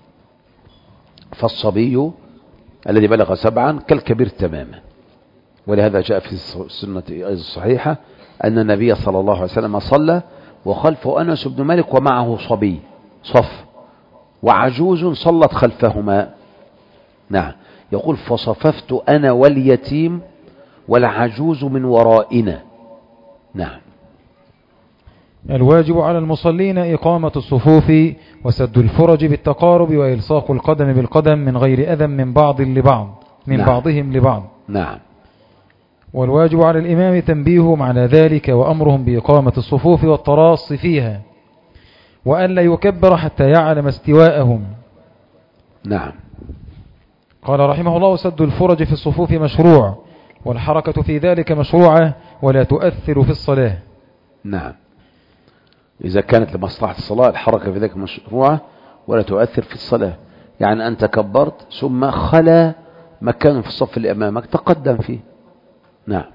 فالصبي الذي بلغ سبعا كالكبير تماما، ولهذا جاء في السنة الصحيحة أن النبي صلى الله عليه وسلم صلى وخلفه أنس بن مالك ومعه صبي صف، وعجوز صلت خلفهما. نعم. يقول فصففت أنا واليتيم والعجوز من ورائنا. نعم. الواجب على المصلين إقامة الصفوف وسد الفرج بالتقارب وإلصاق القدم بالقدم من غير أذى من بعض لبعض من نعم. بعضهم لبعض. نعم. والواجب على الإمام تنبيههم على ذلك وأمرهم بإقامة الصفوف والتراص فيها، وأن لا يكبر حتى يعلم استواءهم. نعم. قال رحمه الله سد الفرج في الصفوف مشروع، والحركة في ذلك مشروعة ولا تؤثر في الصلاة. نعم. إذا كانت لمصلحة الصلاة الحركة في ذلك مشروعة ولا تؤثر في الصلاة، يعني أنت كبرت ثم خلا مكان في الصف اللي أمامك تقدم فيه. نعم.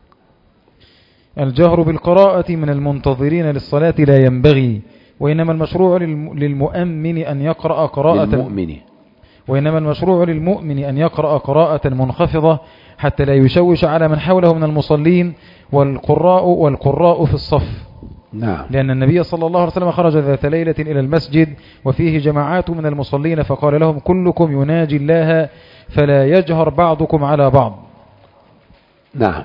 الجهر بالقراءة من المنتظرين للصلاة لا ينبغي، وإنما المشروع للمؤمن أن يقرأ قراءة للمؤمن وإنما المشروع للمؤمن أن يقرأ قراءة منخفضة حتى لا يشوش على من حوله من المصلين والقراء والقراء في الصف. نعم. لأن النبي صلى الله عليه وسلم خرج ذات ليلة إلى المسجد وفيه جماعات من المصلين فقال لهم كلكم يناجي الله فلا يجهر بعضكم على بعض. نعم.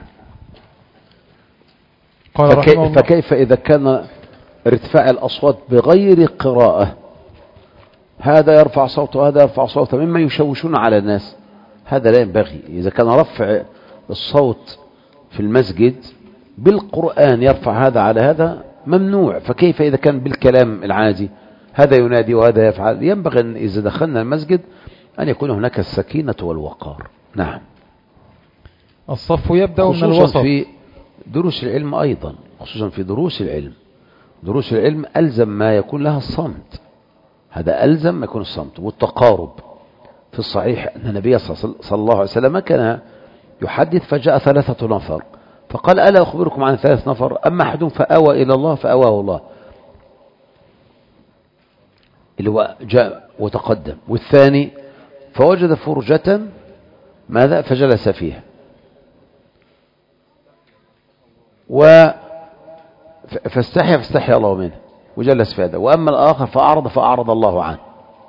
قال فكي رحمه الله فكيف إذا كان ارتفاع الأصوات بغير قراءة، هذا يرفع صوته هذا يرفع صوته مما يشوشون على الناس، هذا لا ينبغي. إذا كان رفع الصوت في المسجد بالقرآن يرفع هذا على هذا ممنوع، فكيف إذا كان بالكلام العادي هذا ينادي وهذا يفعل؟ ينبغي أن إذا دخلنا المسجد أن يكون هناك السكينة والوقار. نعم. الصف يبدأ من خصوصا الوسط. في دروس العلم أيضا، خصوصا في دروس العلم دروس العلم ألزم ما يكون لها الصمت، هذا ألزم ما يكون الصمت والتقارب. في الصحيح أن النبي صلى الله عليه وسلم كان يحدث فجاء ثلاثة نفر فقال ألا أخبركم عن ثلاث نفر أما أحدهم فأوى إلى الله فأواه الله، اللي هو جاء وتقدم، والثاني فوجد فرجة ماذا فجلس فيها، و فاستحيا فاستحيا الله منه وجلس في هذا، وأما الآخر فأعرض فأعرض الله عنه.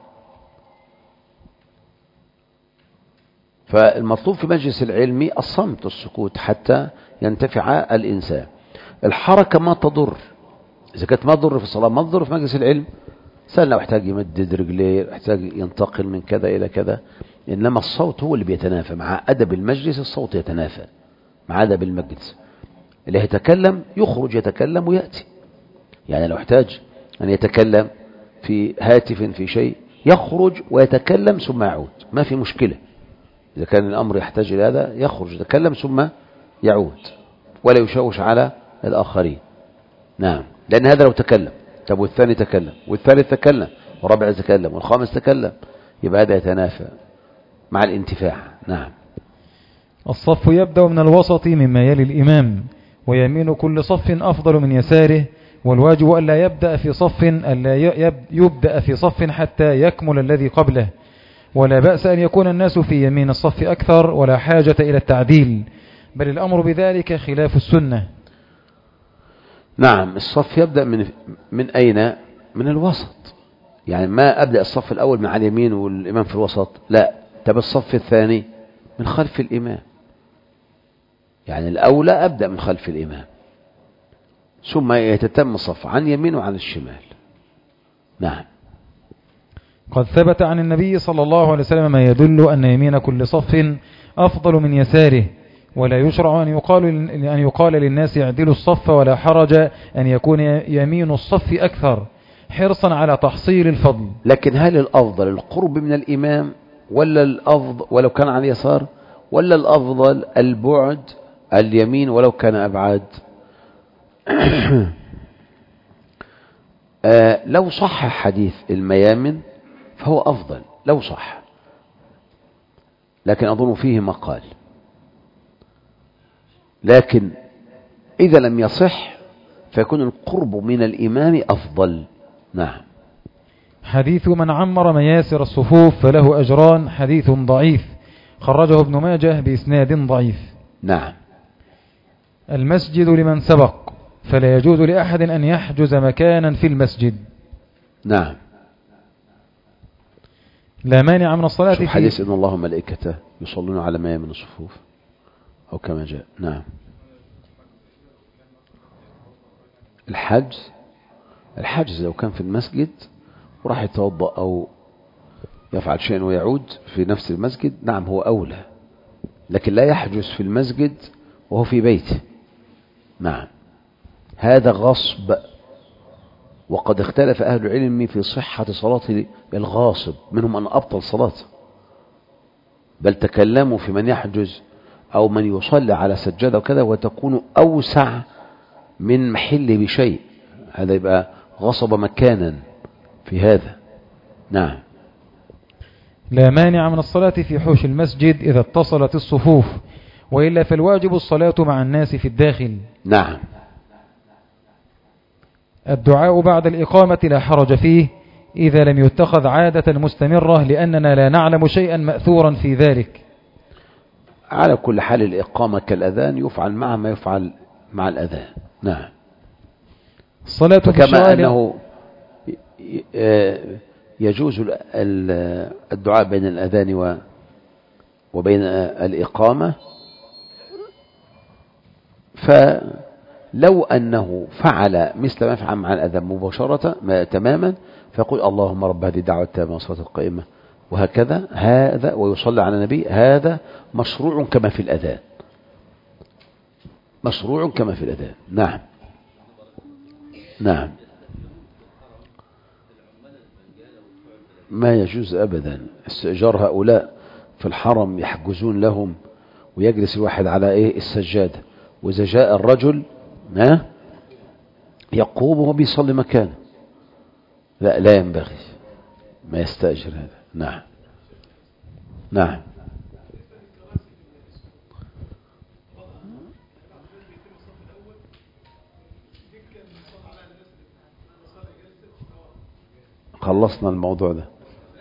فالمطلوب في مجلس العلم الصمت السكوت حتى ينتفع الإنسان. الحركة ما تضر، إذا كانت ما تضر في الصلاة ما تضر في مجلس العلم. سألنا واحتاج يمدد رجليه، يحتاج ينتقل من كذا إلى كذا، إنما الصوت هو اللي بيتنافى مع أدب المجلس. الصوت يتنافى مع أدب المجلس، اللي يتكلم يخرج يتكلم ويأتي، يعني لو احتاج أن يتكلم في هاتف في شيء يخرج ويتكلم ثم يعود، ما في مشكلة. إذا كان الأمر يحتاج إلى هذا يخرج يتكلم ثم يعود ولا يشوش على الآخرين. نعم. لأن هذا لو تكلم طب والثاني تكلم والثالث تكلم والرابع تكلم والخامس تكلم، يبقى هذا يتنافى مع الانتفاع. نعم. الصف يبدأ من الوسط مما يلي الإمام، ويمين كل صف أفضل من يساره، والواجب ألا يبدأ في صف ألا يبدأ في صف حتى يكمل الذي قبله، ولا بأس أن يكون الناس في يمين الصف أكثر ولا حاجة إلى التعديل، بل الأمر بذلك خلاف السنة. نعم. الصف يبدأ من من أين؟ من الوسط، يعني ما أبدأ الصف الأول مع اليمين والإمام في الوسط، لا، طب الصف الثاني من خلف الإمام، يعني الأولى أبدأ من خلف الإمام ثم يتتم الصف عن يمين وعن الشمال. نعم. قد ثبت عن النبي صلى الله عليه وسلم ما يدل أن يمين كل صف أفضل من يساره، ولا يشرع أن يقال, أن يقال للناس يعدلوا الصف، ولا حرج أن يكون يمين الصف أكثر حرصا على تحصيل الفضل. لكن هل الأفضل القرب من الإمام ولا الأفضل ولو كان على اليسار، ولا الأفضل البعد اليمين ولو كان أبعد؟ آه لو صح حديث الميامن فهو أفضل لو صح، لكن أظن فيه مقال. لكن إذا لم يصح فيكون القرب من الإمام أفضل. نعم. حديث من عمر مياسر الصفوف فله أجران حديث ضعيف، خرجه ابن ماجه بإسناد ضعيف. نعم. المسجد لمن سبق، فلا يجوز لأحد أن يحجز مكانا في المسجد. نعم. لا مانع من الصلاة في حديث إن الله وملائكته يصلون على ميامن الصفوف أو كما جاء. نعم. الحجز الحجز لو كان في المسجد وراح يتوضأ أو يفعل شيء ويعود في نفس المسجد، نعم هو أولى، لكن لا يحجز في المسجد وهو في بيته. نعم. هذا غصب، وقد اختلف أهل العلم في صحة صلاة الغاصب، منهم من أبطل صلاته، بل تكلموا في من يحجز أو من يصلي على سجادة وكذا وتكون أوسع من محل بشيء، هذا يبقى غصب مكانا في هذا. نعم. لا مانع من الصلاة في حوش المسجد إذا اتصلت الصفوف، وإلا فالواجب الصلاة مع الناس في الداخل. نعم. الدعاء بعد الإقامة لا حرج فيه إذا لم يتخذ عادة مستمرة، لأننا لا نعلم شيئا مأثورا في ذلك. على كل حال الإقامة كالأذان يفعل معها ما يفعل مع الأذان. نعم. الصلاة في كما أنه يجوز الدعاء بين الأذان وبين الإقامة، فلو أنه فعل مثل ما فعل مع الأذان مباشرة تماما فيقول اللهم رب هذه الدعوة التامة والصلاة القائمة وهكذا، هذا ويصلي على النبي، هذا مشروع كما في الأذان، مشروع كما في الأذان. نعم. نعم. ما يجوز أبدا استئجار هؤلاء في الحرم، يحجزون لهم ويجلس الواحد على إيه السجادة، وإذا جاء الرجل ما يقوم وهو بيصلي مكانه، لا لا ينبغي، ما يستأجر هذا. نعم. نعم. خلصنا الموضوع ده،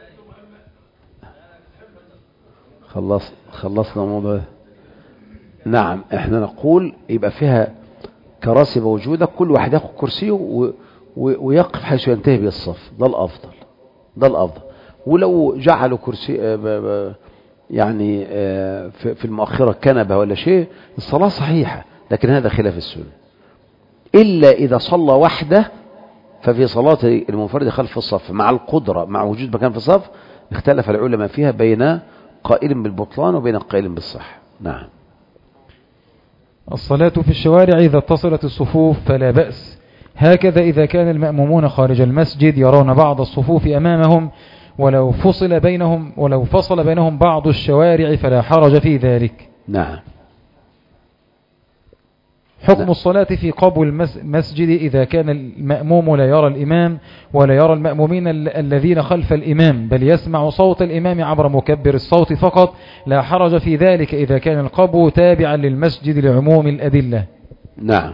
خلص خلصنا الموضوع ده. نعم. احنا نقول يبقى فيها كراسي موجودة، كل واحد ياخد كرسيه و... و... ويقف حيث ينتهي به الصف، ده الأفضل، ده الأفضل. ولو جعلوا كرسي يعني في المؤخرة كنبة ولا شيء الصلاة صحيحة، لكن هذا خلاف السنة، إلا إذا صلى وحده ففي صلاة المنفرد خلف الصف مع القدرة مع وجود مكان في الصف اختلف العلماء فيها بين قائل بالبطلان وبين قائل بالصح. نعم. الصلاة في الشوارع إذا اتصلت الصفوف فلا بأس، هكذا إذا كان المأمومون خارج المسجد يرون بعض الصفوف أمامهم، ولو فصل بينهم ولو فصل بينهم بعض الشوارع فلا حرج في ذلك. نعم. حكم الصلاة في قبو المسجد إذا كان المأموم لا يرى الإمام ولا يرى المأمومين الذين خلف الإمام، بل يسمع صوت الإمام عبر مكبر الصوت فقط، لا حرج في ذلك إذا كان القبو تابعا للمسجد لعموم الأدلة. نعم.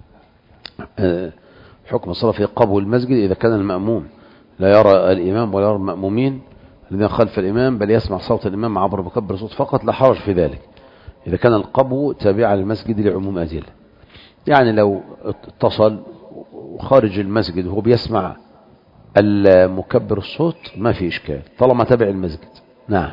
حكم الصلاة في قبو المسجد إذا كان المأموم لا يرى الإمام ولا يرى المأمومين الذين خلف الإمام، بل يسمع صوت الإمام عبر مكبر الصوت فقط، لا حرج في ذلك إذا كان القبو تابعا للمسجد لعموم أدلة. يعني لو اتصل خارج المسجد وهو بيسمع المكبر الصوت ما في إشكال طالما تابع المسجد. نعم.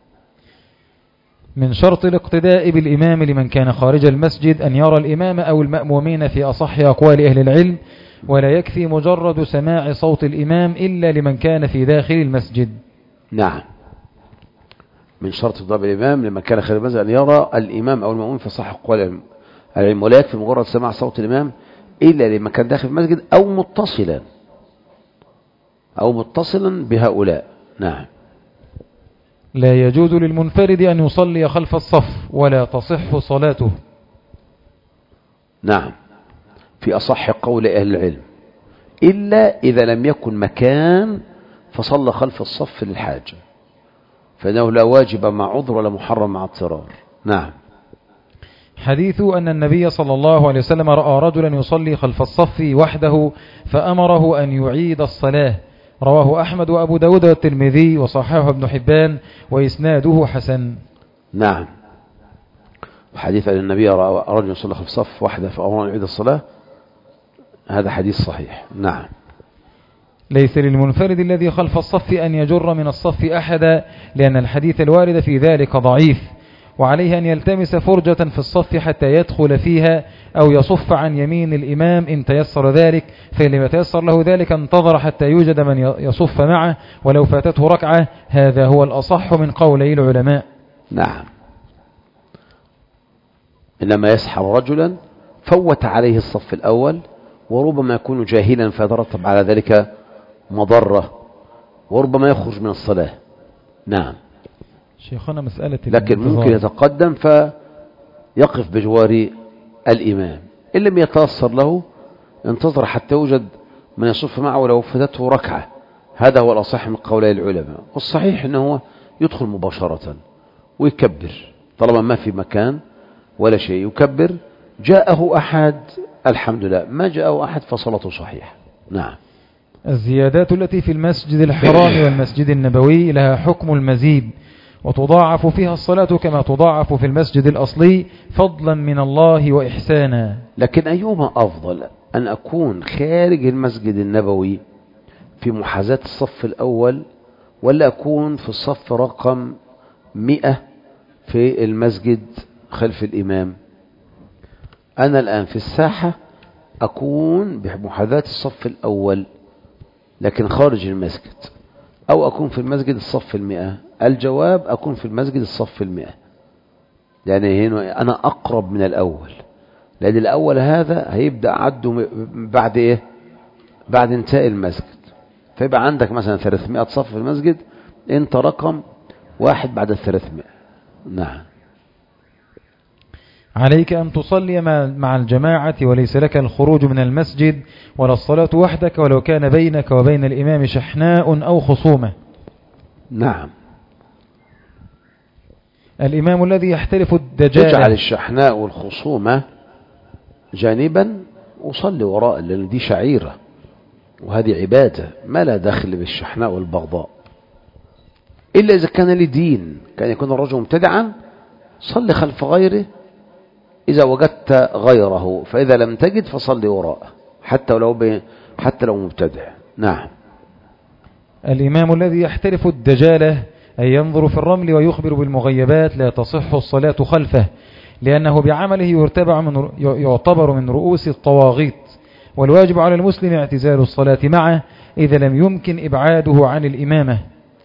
من شرط الاقتداء بالإمام لمن كان خارج المسجد أن يرى الإمام أو المأمومين في أصح أقوال أهل العلم، ولا يكفي مجرد سماع صوت الإمام إلا لمن كان في داخل المسجد. نعم. من شرط اقتداء بالإمام لمن كان خارج المسجد أن يرى الإمام أو المأمومين في أصح أقوال العلم، ولا يكفي مجرد سماع صوت الإمام إلا لمن كان داخل المسجد أو متصلا أو متصلا بهؤلاء. نعم. لا يجوز للمنفرد أن يصلي خلف الصف ولا تصح صلاته. نعم، في أصح قول أهل العلم، إلا إذا لم يكن مكان فصلى خلف الصف للحاجة، فإنه لا واجب مع عذر ولا محرم مع اضطرار. نعم. حديث أن النبي صلى الله عليه وسلم رأى رجلا يصلي خلف الصف وحده فأمره أن يعيد الصلاة، رواه أحمد وأبو داود والترمذي وصححه ابن حبان وإسناده حسن. نعم. حديث أن النبي رأى رجل يصلي خلف الصف وحده فأمره أن يعيد الصلاة، هذا حديث صحيح. نعم. ليس للمنفرد الذي خلف الصف أن يجر من الصف أحدا، لأن الحديث الوارد في ذلك ضعيف، وعليه أن يلتمس فرجة في الصف حتى يدخل فيها أو يصف عن يمين الإمام إن تيسر ذلك، فإن لم يتيسر له ذلك انتظر حتى يوجد من يصف معه ولو فاتته ركعة. هذا هو الأصح من قولي العلماء. نعم. إنما يسحر رجلا فوت عليه الصف الأول، وربما يكون جاهلا فيترتب على ذلك مضرة، وربما يخرج من الصلاة. نعم. شيخنا مسألة لكن ممكن يتقدم فيقف بجوار الإمام، إن لم يتيسر له انتظر حتى يوجد من يصف معه ولو فاتته ركعة. هذا هو الأصح من قولي العلماء، والصحيح أنه يدخل مباشرة ويكبر طالما ما في مكان ولا شيء، يكبر. جاءه أحد الحمد لله، ما جاءه أحد فصلاته صحيحة. نعم. الزيادات التي في المسجد الحرام والمسجد النبوي لها حكم المزيد، وتضاعف فيها الصلاة كما تضاعف في المسجد الأصلي فضلا من الله وإحسانا. لكن أيهما أفضل، أن أكون خارج المسجد النبوي في محاذاة الصف الأول، ولا أكون في الصف رقم مئة في المسجد خلف الإمام؟ أنا الآن في الساحة أكون بمحاذاة الصف الأول لكن خارج المسجد، أو أكون في المسجد الصف المئة. الجواب أكون في المسجد الصف المئة، يعني هنا أنا أقرب من الأول، لأن الأول هذا هيبدأ عده بعد إيه؟ بعد انتهاء المسجد، فيبقى عندك مثلا ثلاثمائة صف في المسجد، أنت رقم واحد بعد الثلاثمائة. نعم. عليك أن تصلي مع الجماعة وليس لك الخروج من المسجد ولا الصلاة وحدك ولو كان بينك وبين الإمام شحناء أو خصومة. نعم. الإمام الذي يحترف الدجالة يجعل الشحناء والخصومة جانبا وصلي وراء، لأن دي شعيرة وهذه عبادة ما لا دخل بالشحناء والبغضاء، إلا إذا كان لدين، كان يكون الرجل مبتدعا صلي خلف غيره إذا وجدت غيره، فإذا لم تجد فصلي وراءه حتى لو حتى لو مبتدع. نعم. الإمام الذي يحترف الدجالة أي ينظر في الرمل ويخبر بالمغيبات لا تصح الصلاة خلفه، لأنه بعمله يرتبع من يعتبر من رؤوس الطواغيت، والواجب على المسلم اعتزال الصلاة معه إذا لم يمكن إبعاده عن الإمامة.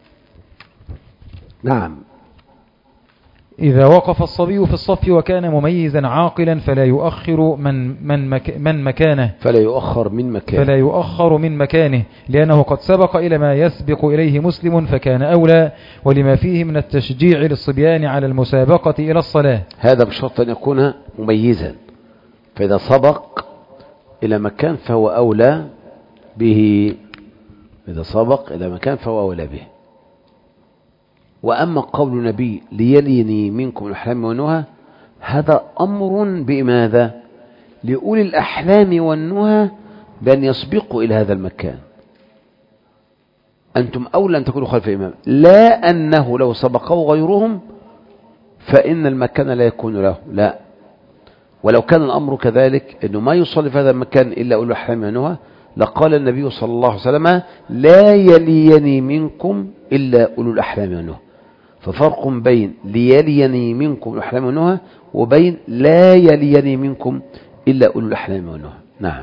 نعم. إذا وقف الصبي في الصف وكان مميزا عاقلا فلا يؤخر من من مك من مكانه فلا يؤخر من مكانه فلا يؤخر من مكانه لأنه قد سبق إلى ما يسبق إليه مسلم فكان أولى، ولما فيه من التشجيع للصبيان على المسابقة إلى الصلاة. هذا بشرط أن يكون مميزا، فإذا سبق إلى مكان فهو أولى به، إذا سبق إلى مكان فهو أولى به. وأما قول النبي ليليني منكم الأحلام والنهى، هذا أمر بماذا؟ لأولي الأحلام والنهى بأن يسبقوا إلى هذا المكان، أنتم أولى أن تكونوا خلف الإمام، لا أنه لو سبقوا غيرهم فإن المكان لا يكون له، لا. ولو كان الأمر كذلك أنه ما يصلي في هذا المكان إلا أولي الأحلام والنهى لقال النبي صلى الله عليه وسلم لا يليني منكم إلا أولو الأحلام والنهى. ففرق بين ليليني منكم الأحلام والنهى وبين لا يليني منكم إلا أولو الأحلام والنهى. نعم.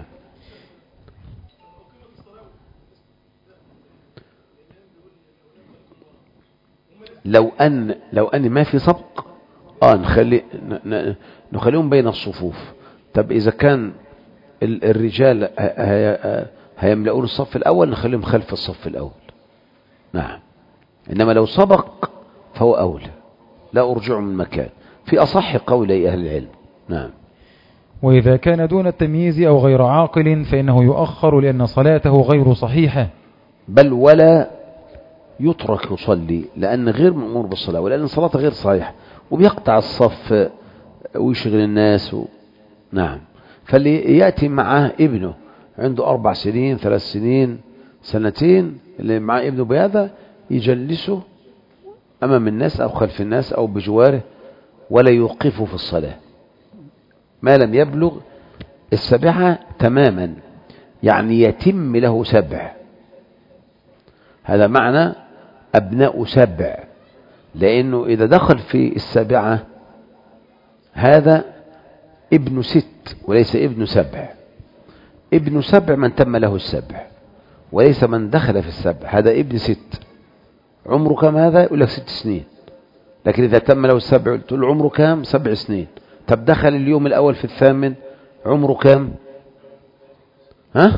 لو أن لو أن ما في سبق آه نخلي نخليهم بين الصفوف. طب إذا كان الرجال هيملؤون الصف الأول نخليهم خلف الصف الأول. نعم. إنما لو سبق فهو أولى، لا أرجع من مكان، في أصح قولي أهل العلم. نعم. وإذا كان دون التمييز أو غير عاقل فإنه يؤخر لأن صلاته غير صحيحة، بل ولا يترك يصلي لأن غير مأمور بالصلاة، ولأن صلاته غير صحيحة، وبيقطع الصف ويشغل الناس و... نعم. فاللي يأتي معه ابنه عنده أربع سنين ثلاث سنين سنتين، اللي معه ابنه بهذا يجلسه أمام الناس أو خلف الناس أو بجواره، ولا يوقفه في الصلاة ما لم يبلغ السبعة تماما، يعني يتم له سبع. هذا معنى أبناء سبع، لأنه إذا دخل في السابعة هذا ابن ست وليس ابن سبع. ابن سبع من تم له السبع، وليس من دخل في السبع. هذا ابن ست، عمره كم هذا؟ يقول لك ست سنين، لكن إذا تم له السبع تقول عمره كم؟ سبع سنين. طب دخل اليوم الأول في الثامن، عمره كم؟ ها؟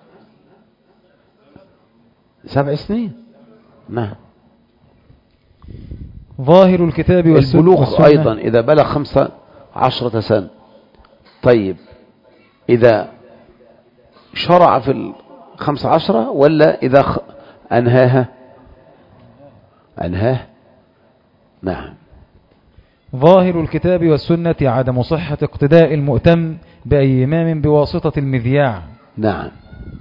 سبع سنين. نعم. ظاهر الكتاب والسنة. البلوغ أيضا إذا بلغ خمسة عشرة سنة. طيب إذا شرع في الخمسة عشرة ولا إذا خ... أنهاها أنهاه. نعم. ظاهر الكتاب والسنة عدم صحة اقتداء المؤتم بأي إمام بواسطة المذياع. نعم.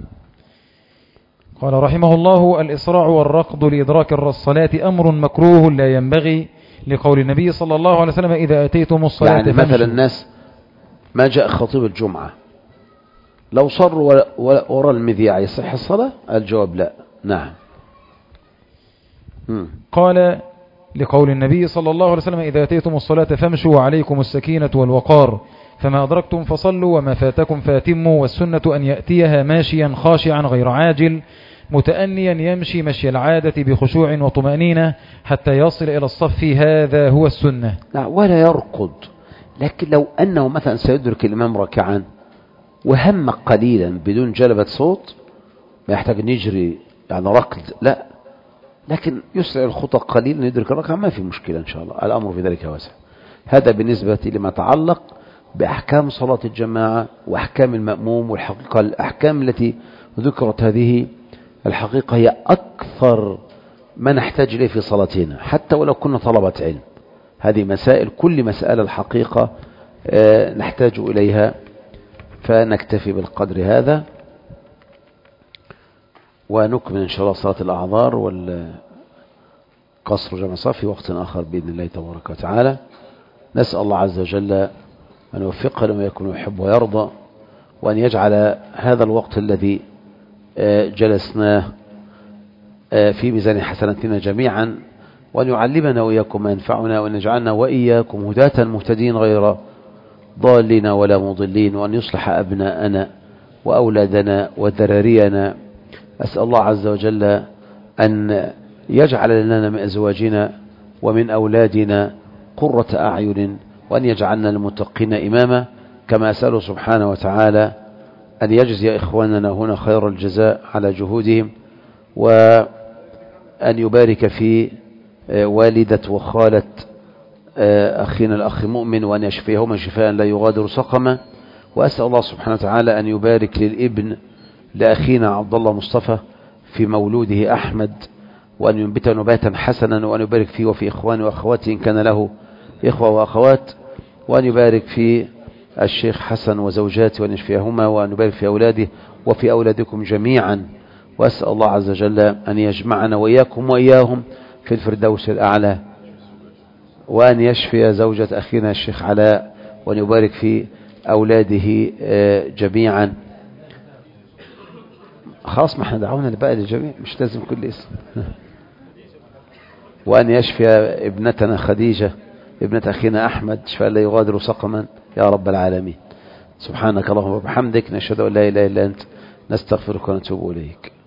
قال رحمه الله: الإسراع والركض لإدراك الصلاة أمر مكروه لا ينبغي، لقول النبي صلى الله عليه وسلم: إذا أتيتم الصلاة يعني مثلا الناس ما جاء خطيب الجمعة لو صروا وراء المذياع يصح الصلاة؟ الجواب لا. نعم. م. قال لقول النبي صلى الله عليه وسلم: إذا أتيتم الصلاة فامشوا وعليكم السكينة والوقار، فما أدركتم فصلوا وما فاتكم فاتموا، والسنة أن يأتيها ماشيا خاشعا غير عاجل متأنيا يمشي مشي العادة بخشوع وطمأنينة حتى يصل إلى الصف، هذا هو السنة. لا ولا يركض، لكن لو أنه مثلا سيدرك الإمام راكعا وهم قليلا بدون جلبة صوت ما يحتاج أن يجري يعني ركض، لا، لكن يسرع الخطى قليلا يدرك الركعة ما في مشكلة إن شاء الله، الأمر في ذلك واسع. هذا بالنسبة لما تعلق بأحكام صلاة الجماعة وأحكام المأموم. والحقيقة الأحكام التي ذكرت هذه الحقيقة هي أكثر ما نحتاج إليه في صلاتنا، حتى ولو كنا طلبة علم. هذه مسائل، كل مسألة الحقيقة نحتاج إليها، فنكتفي بالقدر هذا ونكمل إن شاء الله صلاة الأعذار والقصر جمع صف في وقت آخر بإذن الله تبارك وتعالى. نسأل الله عز وجل أن يوفقنا وما يكون يحب ويرضى، وأن يجعل هذا الوقت الذي جلسناه في ميزان حسناتنا جميعا، وأن يعلمنا وإياكم ما ينفعنا، وأن يجعلنا وإياكم هداة مهتدين غير ضالين ولا مضلين، وأن يصلح أبناءنا وأولادنا وذرارينا. أسأل الله عز وجل أن يجعل لنا من أزواجنا ومن أولادنا قرة أعين، وأن يجعلنا المتقين إماما، كما أسأله سبحانه وتعالى أن يجزي إخواننا هنا خير الجزاء على جهودهم، وأن يبارك في والدة وخالة أخينا الأخ مؤمن، وأن يشفيهما شفاء لا يغادر سقما. وأسأل الله سبحانه وتعالى أن يبارك للابن لأخينا عبد الله مصطفى في مولوده أحمد، وأن ينبت نباتا حسنا، وأن يبارك فيه وفي إخوانه وأخواته إن كان له إخوة وأخوات، وأن يبارك في الشيخ حسن وزوجاته وأن يشفيهما، وأن يبارك في أولاده وفي أولادكم جميعا. وأسأل الله عز وجل أن يجمعنا وإياكم وإياهم في الفردوس الأعلى، وأن يشفي زوجة أخينا الشيخ علاء، وأن يبارك في أولاده جميعا. خلاص ما احنا دعونا بقى للجميع، مش لازم كل اسم. وأن يشفي ابنتنا خديجة ابنة أخينا أحمد شفاء لا يغادر سقما يا رب العالمين. سبحانك اللهم وبحمدك، نشهد أن لا إله إلا أنت، نستغفرك ونتوب إليك.